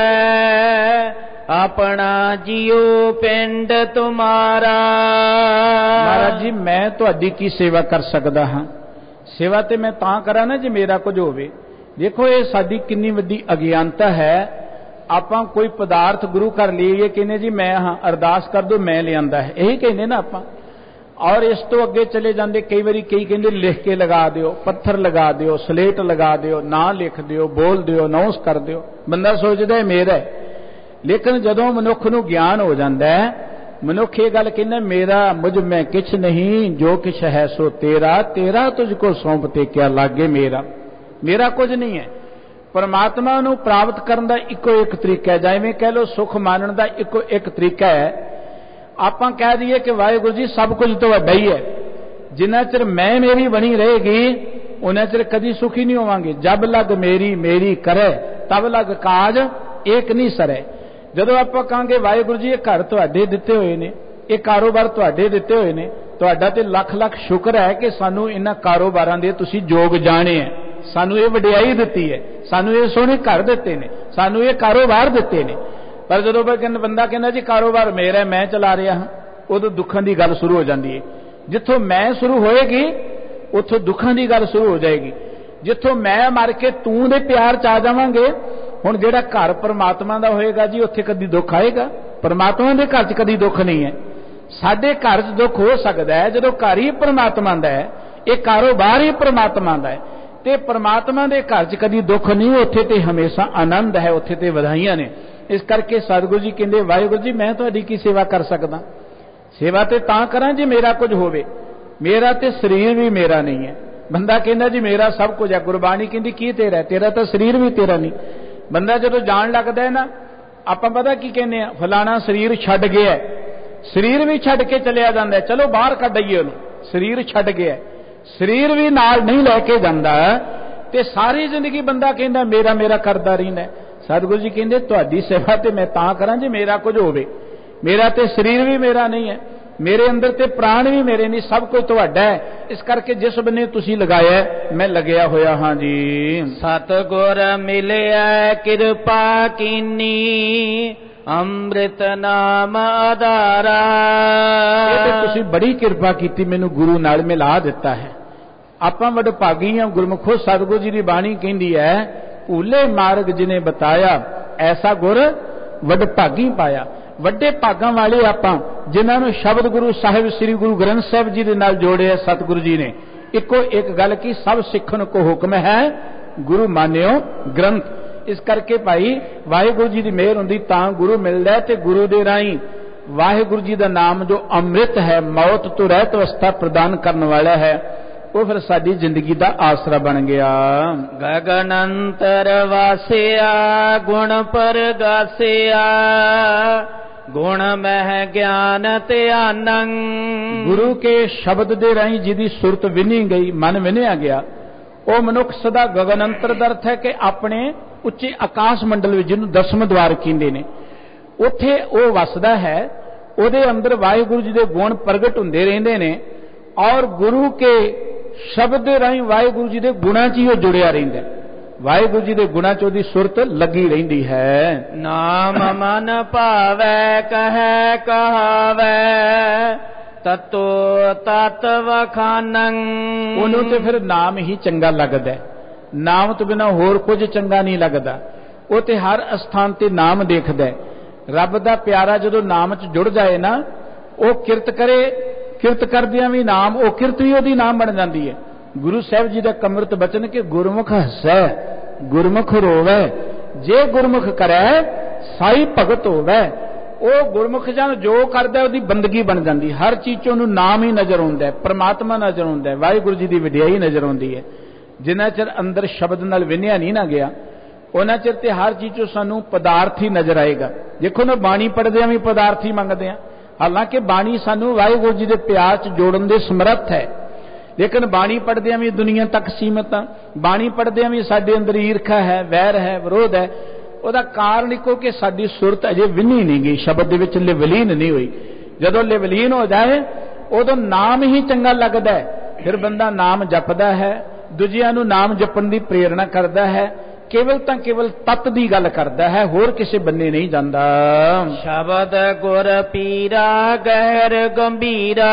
ਆਪਣਾ ਜਿਉ ਪਿੰਡ ਤੁਮਾਰਾ। ਮਹਾਰਾਜ ਜੀ ਮੈਂ ਤੁਹਾਡੀ ਕੀ ਸੇਵਾ ਕਰ ਸਕਦਾ ਹਾਂ? ਸੇਵਾ ਤੇ ਮੈਂ ਤਾਂ ਕਰਾਂ ਨਾ ਜੇ ਮੇਰਾ ਕੁਝ ਹੋਵੇ। ਦੇਖੋ ਇਹ ਸਾਡੀ ਕਿੰਨੀ ਵੱਡੀ ਅਗਿਆਨਤਾ ਹੈ। ਆਪਾਂ ਕੋਈ ਪਦਾਰਥ ਗੁਰੂ ਘਰ ਲਈਏ, ਕਹਿੰਦੇ ਜੀ ਮੈਂ ਹਾਂ, ਅਰਦਾਸ ਕਰ ਦੋ ਮੈਂ ਲਿਆਂਦਾ ਹੈ, ਇਹੀ ਕਹਿੰਦੇ ਨਾ ਆਪਾਂ। और इस तो अगे चले जाते कई बारी कई कहते लिख के लगा दियो, पत्थर लगा दियो, स्लेट लगा दियो, ना लिख दियो, बोल दियो, अनाउंस कर दियो। बंदा सोचता है मेरा है, लेकिन जदों मनुख नूं ज्ञान हो जाता है, मनुख ये गल कहना मेरा मुझ में किछ नहीं, जो किछ है सो तेरा, तेरा तुझको सौंपते क्या लागे मेरा। मेरा कुछ नहीं है। परमात्मा नूं प्राप्त करन दा इको एक तरीका है, जिवें कह लो सुख मानण दा इको एक तरीका है। ਆਪਾਂ ਕਹਿ ਦਈਏ ਕਿ ਵਾਹਿਗੁਰੂ ਜੀ ਸਭ ਕੁਝ ਤੋਂ ਵੱਡਾ ਹੀ ਹੈ, ਜਿੰਨਾ ਚਿਰ ਮੈਂ ਮੇਰੀ ਬਣੀ ਰਹੇਗੀ ਉਹਨਾਂ ਚਿਰ ਕਦੀ ਸੁਖੀ ਨਹੀਂ ਹੋਵਾਂਗੇ। ਜਬ ਲਗ ਮੇਰੀ ਮੇਰੀ ਕਰੇ ਤਬ ਲਗ ਕਾਜ ਏਕ ਨਹੀਂ ਸਰੇ। ਜਦੋਂ ਆਪਾਂ ਕਹਾਂਗੇ ਵਾਹਿਗੁਰੂ ਜੀ ਇਹ ਘਰ ਤੁਹਾਡੇ ਦਿੱਤੇ ਹੋਏ ਨੇ, ਇਹ ਕਾਰੋਬਾਰ ਤੁਹਾਡੇ ਦਿੱਤੇ ਹੋਏ ਨੇ, ਤੁਹਾਡਾ ਤੇ ਲੱਖ ਲੱਖ ਸ਼ੁਕਰ ਹੈ ਕਿ ਸਾਨੂੰ ਇਹਨਾਂ ਕਾਰੋਬਾਰਾਂ ਦੇ ਤੁਸੀਂ ਯੋਗ ਜਾਣੇ ਹੈ, ਸਾਨੂੰ ਇਹ ਵਡਿਆਈ ਦਿੱਤੀ ਹੈ, ਸਾਨੂੰ ਇਹ ਸੋਹਣੇ ਘਰ ਦਿੱਤੇ ਨੇ, ਸਾਨੂੰ ਇਹ ਕਾਰੋਬਾਰ ਦਿੱਤੇ ਨੇ। पर जो बंदा कहना जी कारोबार मेरा मैं चला रहा हाँ, उदों दुखों की गल शुरू हो जाती है। जिथों मैं शुरू होएगी उथों दुखों की गल शुरू हो जाएगी। जिथों मैं मर के तू दे प्यार च आ जावांगे, हुण जिहड़ा घर परमात्मा दा होएगा जी उत्थे कदी दुख आएगा? परमात्मा दे घर च कदी दुख नहीं है। साडे घर च दुख हो सकता है जदों घर ही परमात्मा दा है, ये कारोबार ही परमात्मा दा है, ते परमात्मा दे घर च कदी दुख नहीं, उत्थे ते हमेशा आनंद है, उत्थे ते वधाइयां ने। इस करके सतगुरु जी कहते वाहिगुरू जी मैं तुहाडी की सेवा कर सकदा? सेवा तो तां करां जे मेरा कुछ होवे। मेरा तो शरीर भी मेरा नहीं है। बंदा कहता जी मेरा सब कुछ है, गुरबाणी कहती की तेरा है? तेरा तो शरीर भी तेरा नहीं। बंदा जो जान लगता है ना, आपां पता की कहने आ, फलाना शरीर छड्ड गया, शरीर भी छड्ड के चलिया जांदा है, चलो बाहर कढईए उहनूं, शरीर छड्ड गया, शरीर भी नाल नहीं लैके जांदा ते सारी जिंदगी बंदा कहता मेरा मेरा करदा रहिंदा। सतगुरु जी कहते तुहाडी सेवा ते मैं तां करां जे मेरा कुछ होवे। मेरा ते शरीर भी मेरा नहीं है, मेरे अंदर ते प्राण भी मेरे नहीं, सब कुछ तुहाडा है। इस करके जिस बन्ने तुसीं लगाया मैं लगया होया हाँ जी। सतगुर मिलिया कृपा कीनी, अमृत नाम आधारा। ये ते तुसीं बड़ी कृपा कीती, मैनूं गुरु नाल मिला दिता है। आपां वडभागी हां गुरमुखो। सतगुरु जी दी बाणी कहंदी है भूले मार्ग जिने बताया, ऐसा गुर वडभागी पाया। वड्डे भागां वाले आपां जिन्हां नूं शब्द गुरु साहिब श्री गुरु ग्रंथ साहिब जी दे नाल जोड़िया सतगुरु जी ने। इको एक गल की सब सिखण को हुक्म है, गुरु मान्यो ग्रंथ। इस करके भाई वाहिगुरु जी की मेहर हुंदी तां गुरु मिलदा ते गुरु दे राही वाहिगुरु जी का नाम जो अमृत है, मौत तो रहत अवस्था प्रदान करने वाला है, वो फिर साडी जिंदगी का आसरा बन गया। गगन अंतर वासिया गुण पर गासिया गुण मह ज्ञान ध्यानं। गुरु के शब्द दे राही जिहदी सुरत विनी गई, मन विनिया गया, वो मनुख सदा गगन अंतर दा अर्थ है कि अपने उच्चे आकाश मंडल विच जिहनूं दसम द्वार कहंदे ने उत्थे वो वसदा है, उहदे अंदर वाहिगुरु जी दे गुण प्रगट हुंदे रहिंदे ने और गुरु के शब्द दे राही वाहिगुरु जी दे गुणां च ही वो जुड़िया रहिंदा है, वाहिगुरु जी दे गुणां च उहदी सुरत लगी रहिंदी है। नाम मन भावै कहै कहावै ततो तत वखानੰ। ਉਹਨੂੰ ਤੇ ਫਿਰ ਨਾਮ ਹੀ ਚੰਗਾ ਲੱਗਦਾ ਹੈ, ਨਾਮ ਤੋਂ ਬਿਨਾ ਹੋਰ ਕੁਝ ਚੰਗਾ ਨਹੀਂ ਲੱਗਦਾ। ਉਹ ਤੇ ਹਰ ਅਸਥਾਨ ਤੇ ਨਾਮ ਦੇਖਦਾ ਹੈ। ਰੱਬ ਦਾ ਪਿਆਰਾ ਜਦੋਂ ਨਾਮ 'ਚ ਜੁੜ ਜਾਏ ਨਾ, ਉਹ ਕਿਰਤ ਕਰੇ, ਕਿਰਤ ਕਰਦਿਆਂ ਵੀ ਨਾਮ, ਉਹ ਕਿਰਤ ਵੀ ਉਹਦੀ ਨਾਮ ਬਣ ਜਾਂਦੀ ਹੈ। ਗੁਰੂ ਸਾਹਿਬ ਜੀ ਦਾ ਅੰਮ੍ਰਿਤ ਬਚਨ ਕਿ ਗੁਰਮੁਖ ਹੱਸੈ ਗੁਰਮੁਖ ਰੋਵੈ, ਜੇ ਗੁਰਮੁਖ ਕਰੈ ਸਾਈ ਭਗਤ ਹੋਵੈ। ਉਹ ਗੁਰਮੁਖ ਜਨ ਜੋ ਕਰਦਾ ਉਹਦੀ ਬੰਦਗੀ ਬਣ ਜਾਂਦੀ, ਹਰ ਚੀਜ਼ 'ਚ ਉਹਨੂੰ ਨਾਮ ਹੀ ਨਜ਼ਰ ਆਉਂਦਾ, ਪਰਮਾਤਮਾ ਨਜ਼ਰ ਆਉਂਦਾ, ਵਾਹਿਗੁਰੂ ਜੀ ਦੀ ਵਡਿਆਈ ਨਜ਼ਰ ਆਉਂਦੀ ਹੈ। ਜਿੰਨਾ ਚਿਰ ਅੰਦਰ ਸ਼ਬਦ ਨਾਲ ਵਿਨਿਆ ਨਹੀਂ ਨਾ ਗਿਆ, ਉਹਨਾਂ ਚਿਰ ਤੇ ਹਰ ਚੀਜ਼ 'ਚੋਂ ਸਾਨੂੰ ਪਦਾਰਥ ਹੀ ਨਜ਼ਰ ਆਏਗਾ। ਦੇਖੋ ਨਾ, ਬਾਣੀ ਪੜ੍ਹਦਿਆਂ ਵੀ ਪਦਾਰਥ ਹੀ ਮੰਗਦੇ ਆ, ਹਾਲਾਂਕਿ ਬਾਣੀ ਸਾਨੂੰ ਵਾਹਿਗੁਰੂ ਜੀ ਦੇ ਪਿਆਰ 'ਚ ਜੋੜਨ ਦੇ ਸਮਰੱਥ ਹੈ, ਲੇਕਿਨ ਬਾਣੀ ਪੜ੍ਹਦਿਆਂ ਵੀ ਦੁਨੀਆ ਤੱਕ ਸੀਮਤ ਆ। ਬਾਣੀ ਪੜ੍ਹਦਿਆਂ ਵੀ ਸਾਡੇ ਅੰਦਰ ਈਰਖਾ ਹੈ, ਵੈਰ ਹੈ, ਵਿਰੋਧ ਹੈ। ਉਹਦਾ ਕਾਰਨ ਇੱਕੋ ਕਿ ਸਾਡੀ ਸੁਰਤ ਅਜੇ ਵਿੰਨੀ ਨਹੀਂ ਗਈ, ਸ਼ਬਦ ਦੇ ਵਿੱਚ ਲਿਵਲੀਨ ਨਹੀਂ ਹੋਈ। ਜਦੋਂ ਲਿਵਲੀਨ ਹੋ ਜਾਏ ਉਦੋਂ ਨਾਮ ਹੀ ਚੰਗਾ ਲੱਗਦਾ ਹੈ, ਫਿਰ ਬੰਦਾ ਨਾਮ ਜਪਦਾ ਹੈ, ਦੂਜਿਆਂ ਨੂੰ ਨਾਮ ਜਪਣ ਦੀ ਪ੍ਰੇਰਣਾ ਕਰਦਾ ਹੈ, ਕੇਵਲ ਤਾਂ ਕੇਵਲ ਤਤ ਦੀ ਗੱਲ ਕਰਦਾ ਹੈ, ਹੋਰ ਕਿਸੇ ਬੰਨੇ ਨਹੀਂ ਜਾਂਦਾ। ਸ਼ਬਦ ਗੁਰ ਪੀਰਾ ਗਹਿਰ ਗੰਭੀਰਾ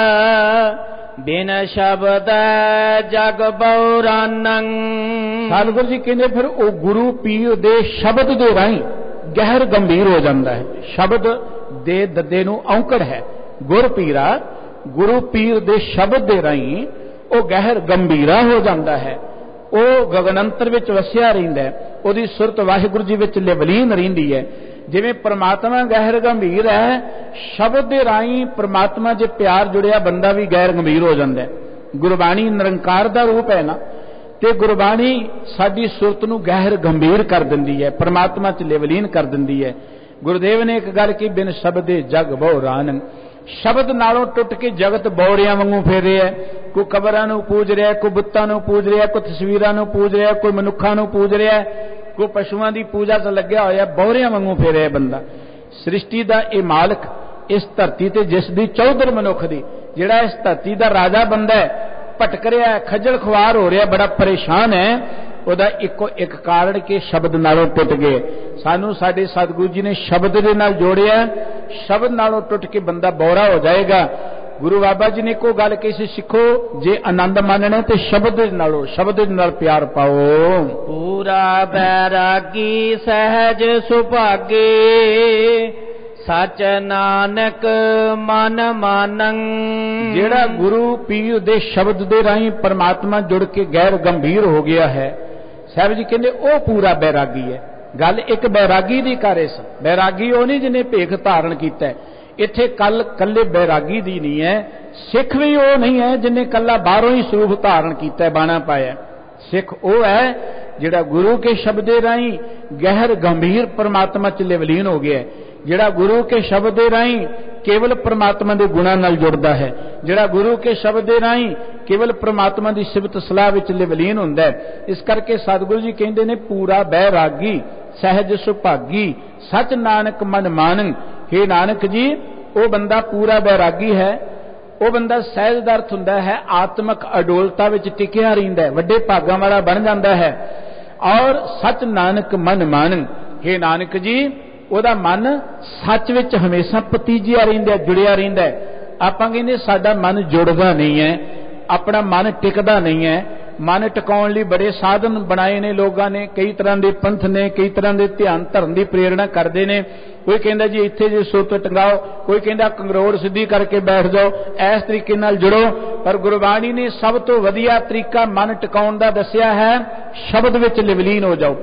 ਬਿਨ ਸ਼ਬਦ ਜਗ ਬਉਰਾਨੰ। ਸਤਿਗੁਰੂ ਜੀ ਕਹਿੰਦੇ ਫਿਰ ਉਹ ਗੁਰੂ ਪੀਰ ਦੇ ਸ਼ਬਦ ਦੇ ਰਾਹੀਂ ਗਹਿਰ ਗੰਭੀਰ ਹੋ ਜਾਂਦਾ ਹੈ। ਸ਼ਬਦ ਦੇ ਦੱਦੇ ਨੂੰ ਔਂਕੜ ਹੈ, ਗੁਰ ਪੀਰਾ, ਗੁਰੂ ਪੀਰ ਦੇ ਸ਼ਬਦ ਦੇ ਰਾਹੀਂ ਉਹ ਗਹਿਰ ਗੰਭੀਰਾ ਹੋ ਜਾਂਦਾ ਹੈ। ਉਹ ਗਗਨੰਤਰ ਵਿੱਚ ਵਸਿਆ ਰਹਿੰਦਾ ਹੈ, ਉਹਦੀ ਸੁਰਤ ਵਾਹਿਗੁਰੂ ਜੀ ਵਿੱਚ ਲਿਵਲੀਨ ਰਹਿੰਦੀ ਹੈ। ਜਿਵੇਂ ਪ੍ਰਮਾਤਮਾ ਗਹਿਰ ਗੰਭੀਰ ਹੈ, ਸ਼ਬਦ ਦੇ ਰਾਹੀਂ ਪ੍ਰਮਾਤਮਾ ਜੇ ਪਿਆਰ ਜੁੜਿਆ ਬੰਦਾ ਵੀ ਗਹਿਰ ਗੰਭੀਰ ਹੋ ਜਾਂਦਾ ਹੈ। ਗੁਰਬਾਣੀ ਨਿਰੰਕਾਰ ਦਾ ਰੂਪ ਹੈ ਨਾ, ਤੇ ਗੁਰਬਾਣੀ ਸਾਡੀ ਸੁਰਤ ਨੂੰ ਗਹਿਰ ਗੰਭੀਰ ਕਰ ਦਿੰਦੀ ਹੈ, ਪ੍ਰਮਾਤਮਾ 'ਚ ਲਿਵਲੀਨ ਕਰ ਦਿੰਦੀ ਹੈ। ਗੁਰਦੇਵ ਨੇ ਇੱਕ ਗੱਲ ਕੀ, ਬਿਨ ਸ਼ਬਦੇ ਜਗ ਬਉਰਾਨ। ਸ਼ਬਦ ਨਾਲੋਂ ਟੁੱਟ ਕੇ ਜਗਤ ਬੌਰਿਆਂ ਵਾਂਗੂ ਫੇਰ ਰਿਹਾ, ਕੋਈ ਕਬਰਾਂ ਨੂੰ ਪੂਜ ਰਿਹਾ, ਕੋਈ ਬੁੱਤਾਂ ਨੂੰ ਪੂਜ ਰਿਹਾ, ਕੋਈ ਤਸਵੀਰਾਂ ਨੂੰ ਪੂਜ ਰਿਹਾ, ਕੋਈ ਮਨੁੱਖਾਂ ਨੂੰ ਪੂਜ ਰਿਹਾ, ਕੋਈ ਪਸ਼ੂਆਂ ਦੀ ਪੂਜਾ 'ਚ ਲੱਗਿਆ ਹੋਇਆ, ਬੌਰਿਆਂ ਵਾਂਗੂ ਫੇਰ ਰਿਹਾ ਬੰਦਾ। ਸ੍ਰਿਸ਼ਟੀ ਦਾ ਇਹ ਮਾਲਕ, ਇਸ ਧਰਤੀ ਤੇ ਜਿਸ ਦੀ ਚੌਧਰ ਮਨੁੱਖ ਦੀ, ਜਿਹੜਾ ਇਸ ਧਰਤੀ ਦਾ ਰਾਜਾ ਬੰਦਾ ਹੈ, ਭਟਕ ਰਿਹਾ, ਖੱਜਲ ਖੁਆਰ ਹੋ ਰਿਹਾ, ਬੜਾ ਪਰੇਸ਼ਾਨ ਹੈ, ਉਹਦਾ ਇੱਕੋ ਇੱਕ ਕਾਰਨ ਕਿ ਸ਼ਬਦ ਨਾਲੋਂ ਟੁੱਟ ਗਏ। ਸਾਨੂੰ ਸਾਡੇ ਸਤਿਗੁਰੂ ਜੀ ਨੇ ਸ਼ਬਦ ਦੇ ਨਾਲ ਜੋੜਿਆ, ਸ਼ਬਦ ਨਾਲੋਂ ਟੁੱਟ ਕੇ ਬੰਦਾ ਬੌਰਾ ਹੋ ਜਾਏਗਾ। ਗੁਰੂ ਬਾਬਾ ਜੀ ਨੇ ਇੱਕੋ ਗੱਲ ਕਹੀ ਸੀ, ਸਿੱਖੋ ਜੇ ਆਨੰਦ ਮਾਣਨਾ ਤੇ ਸ਼ਬਦ ਦੇ ਨਾਲੋਂ, ਸ਼ਬਦ ਦੇ ਨਾਲ ਪਿਆਰ ਪਾਓ। ਪੂਰਾ ਬੈਰਾਗੀ ਸਹਿਜ ਸੁਭਾਗੇ ਸਚ ਨਾਨਕ ਮਨ ਮਾਨੰ। ਜਿਹੜਾ ਗੁਰੂ ਪੀਰ ਦੇ ਸ਼ਬਦ ਦੇ ਰਾਹੀਂ ਪਰਮਾਤਮਾ ਜੁੜ ਕੇ ਗੈਰ ਗੰਭੀਰ ਹੋ ਗਿਆ ਹੈ, ਸਾਹਿਬ ਜੀ ਕਹਿੰਦੇ ਉਹ ਪੂਰਾ ਬੈਰਾਗੀ ਹੈ। ਗੱਲ ਇੱਕ ਬੈਰਾਗੀ ਦੀ ਕਰ ਇਸ, ਬੈਰਾਗੀ ਉਹ ਨਹੀਂ ਜਿਹਨੇ ਭੇਖ ਧਾਰਨ ਕੀਤਾ। ਇੱਥੇ ਕੱਲ ਕੱਲੇ ਬੈਰਾਗੀ ਦੀ ਨਹੀਂ ਹੈ, ਸਿੱਖ ਵੀ ਉਹ ਨਹੀਂ ਹੈ ਜਿਹਨੇ ਕੱਲਾ ਬਾਹਰੋਂ ਹੀ ਸਰੂਪ ਧਾਰਨ ਕੀਤਾ, ਬਾਣਾ ਪਾਇਆ। ਸਿੱਖ ਉਹ ਹੈ ਜਿਹੜਾ ਗੁਰੂ ਕੇ ਸ਼ਬਦ ਦੇ ਰਾਹੀਂ ਗਹਿਰ ਗੰਭੀਰ ਪਰਮਾਤਮਾ 'ਚ ਲਿਵਲੀਨ ਹੋ ਗਿਆ, ਜਿਹੜਾ ਗੁਰੂ ਕੇ ਸ਼ਬਦ ਦੇ ਰਾਹੀਂ ਕੇਵਲ ਪ੍ਰਮਾਤਮਾ ਦੇ ਗੁਣਾਂ ਨਾਲ ਜੁੜਦਾ ਹੈ, ਜਿਹੜਾ ਗੁਰੂ ਕੇ ਸ਼ਬਦ ਦੇ ਰਾਹੀਂ ਕੇਵਲ ਪ੍ਰਮਾਤਮਾ ਦੀ ਸਿਫਤ ਸਲਾਹ ਵਿੱਚ ਲਿਵਲੀਨ ਹੁੰਦਾ ਹੈ। ਇਸ ਕਰਕੇ ਸਤਿਗੁਰੂ ਜੀ ਕਹਿੰਦੇ ਨੇ, ਪੂਰਾ ਬੈਰਾਗੀ ਸਹਿਜ ਸੁਭਾਗੀ ਸਚ ਨਾਨਕ ਮਨ ਮਾਨੰ। हे ਨਾਨਕ ਜੀ, ਉਹ ਬੰਦਾ ਪੂਰਾ ਬੈਰਾਗੀ ਹੈ, ਉਹ ਬੰਦਾ ਸਹਿਜ ਦਾ ਅਰਥ ਹੁੰਦਾ ਹੈ ਆਤਮਕ ਅਡੋਲਤਾ ਵਿੱਚ ਟਿਕਿਆ ਰਹਿੰਦਾ ਹੈ, ਵੱਡੇ ਭਾਗਾਂ ਵਾਲਾ ਬਣ ਜਾਂਦਾ ਹੈ। ਔਰ ਸਚ ਨਾਨਕ ਮਨ ਮਾਨੰ। हे ਨਾਨਕ ਜੀ, ਉਹਦਾ ਮਨ ਸੱਚ ਵਿੱਚ ਹਮੇਸ਼ਾ ਪਤੀਜਿਆ ਰਹਿੰਦਾ, ਜੁੜਿਆ ਰਹਿੰਦਾ। ਆਪਾਂ ਕਹਿੰਦੇ ਸਾਡਾ ਮਨ ਜੁੜਦਾ ਨਹੀਂ ਹੈ, ਆਪਣਾ ਮਨ ਟਿਕਦਾ ਨਹੀਂ ਹੈ। ਮਨ ਟਿਕਾਉਣ ਲਈ ਬੜੇ ਸਾਧਨ ਬਣਾਏ ਨੇ ਲੋਕਾਂ ਨੇ, ਕਈ ਤਰ੍ਹਾਂ ਦੇ ਪੰਥ ਨੇ, ਕਈ ਤਰ੍ਹਾਂ ਦੇ ਧਿਆਨ ਧਰਨ ਦੀ ਪ੍ਰੇਰਣਾ ਕਰਦੇ ਨੇ। ਕੋਈ ਕਹਿੰਦਾ ਜੀ ਇੱਥੇ ਜੇ ਸੁਰਤ ਟਿਕਾਓ, ਕੋਈ ਕਹਿੰਦਾ ਕੰਗਰੋੜ ਸਿੱਧੀ ਕਰਕੇ ਬੈਠ ਜਾਓ, ਇਸ ਤਰੀਕੇ ਨਾਲ ਜੁੜੋ। ਪਰ ਗੁਰਬਾਣੀ ਨੇ ਸਭ ਤੋਂ ਵਧੀਆ ਤਰੀਕਾ ਮਨ ਟਿਕਾਉਣ ਦਾ ਦੱਸਿਆ ਹੈ, ਸ਼ਬਦ ਵਿੱਚ ਲਿਵਲੀਨ ਹੋ ਜਾਓ।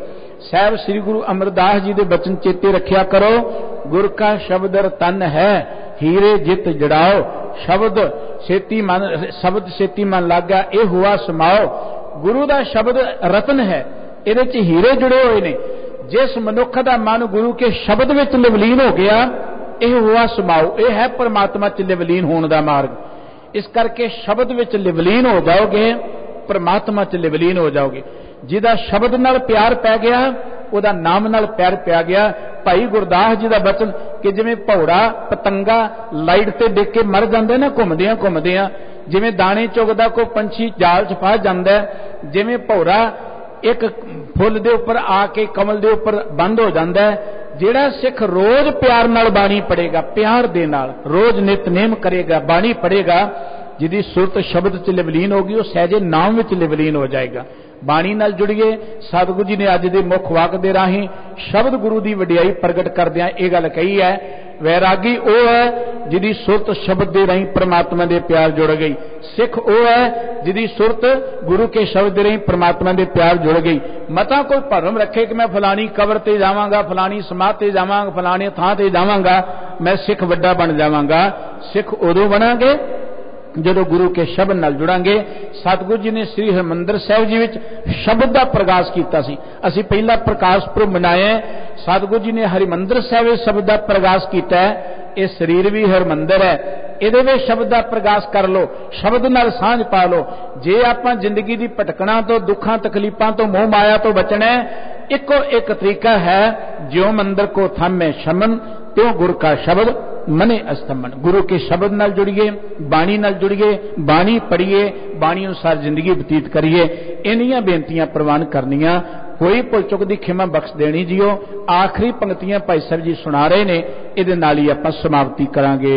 साहब श्री गुरु अमरदास जी के बचन चेते रखिया करो। गुर का शब्द रतन है, हीरे जित जड़ाओ। शब्द छेती मन, शब्द छेती मन लागा ये हुआ समाओ। गुरु का शब्द रतन है, ये हीरे जुड़े हुए ने। जिस मनुख का मन गुरु के शब्द में लवलीन हो गया, यह हुआ समाओ, यह है परमात्मा च लवलीन होने का मार्ग। इस करके शब्द में लवलीन हो जाओगे, परमात्मा च लवलीन हो जाओगे। जिदा शब्द नाल प्यार पै गया, उहदा नाम नाल प्यार पै गया। भाई गुरदास जी का बचन कि जिवें भौड़ा पतंगा लाइट ते डिग के मर जांदे ना घुमदियां घुमदियां, जिवें दाने चुगदा कोई पंछी जाल च फस जांदा, जिवें भौड़ा एक फुल दे उपर आके कमल दे उपर बंद हो जांदा है। जिहड़ा सिख रोज प्यार नाल बाणी पढ़ेगा, प्यार दे नाल रोज नितनेम करेगा, बाणी पढ़ेगा, जिहदी सुरत शब्द च लवलीन होगी, वो सहजे नाम विच लवलीन हो जाएगा। बाणी नाल जुड़िए। सतगुरु जी ने अज दे मुख वाक दे राही शब्द गुरु की वडियाई प्रगट करदियां यह गल कही है, वैरागी वो है जिहदी सुरत शब्द दे राही परमात्मा दे प्यार जुड़ गई। सिख वो है जिहदी सुरत गुरु के शब्द दे राही परमात्मा दे प्यार जुड़ गई। मता कोई भरम रखे कि मैं फलानी कबर ते जावांगा, फलानी समाध ते जावांगा, फलाने थां ते जावांगा, मैं सिख वड्डा बन जावांगा। सिख उदों बनांगे जदों गुरु के शब्द नाल जुड़ांगे। सतगुरु जी ने श्री हरमंदर साहिब जी विच शब्द का प्रकाश किया सी। असीं पहला प्रकाश पुरब मनाया। सतगुरु जी ने हरिमंदर साहिब शब्द का प्रकाश किया है। ये शरीर भी हरमंदर है, ये शब्द का प्रकाश कर लो, शब्द नाल सांझ पा लो। जे आपां जिंदगी की भटकना तो, दुखों तकलीफों तो, मोह माया तो बचना है, इको एक तरीका है, ज्यों मंदिर को थामे शमन त्यों गुर का शब्द मने अस्तमन। गुरु के शब्द नाल जुड़िए, बाणी नाल जुड़िए, बाणी पढ़िए, बाणी अनुसार जिंदगी बतीत करिए। इन्नियां बेनतियां प्रवान करनियां। कोई भुल चुक दी खिमा बख्श देनी जियो। आखिरी पंक्तियां भाई साहब जी सुना रहे ने, इहदे नाल ही आपां समाप्ति करांगे।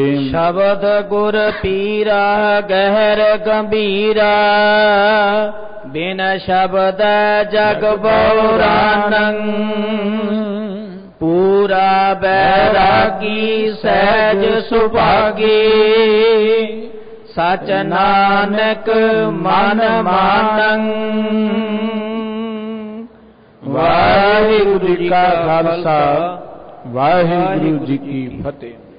शब्द गुर पीरा गहर गंभीरा, बिन शब्द जग बौरानंग। पूरा बैरागी सहज सुभागी, सच नानक मन मानंग। वाहिगुरु जी का खालसा, वाहिगुरु जी की फतेह।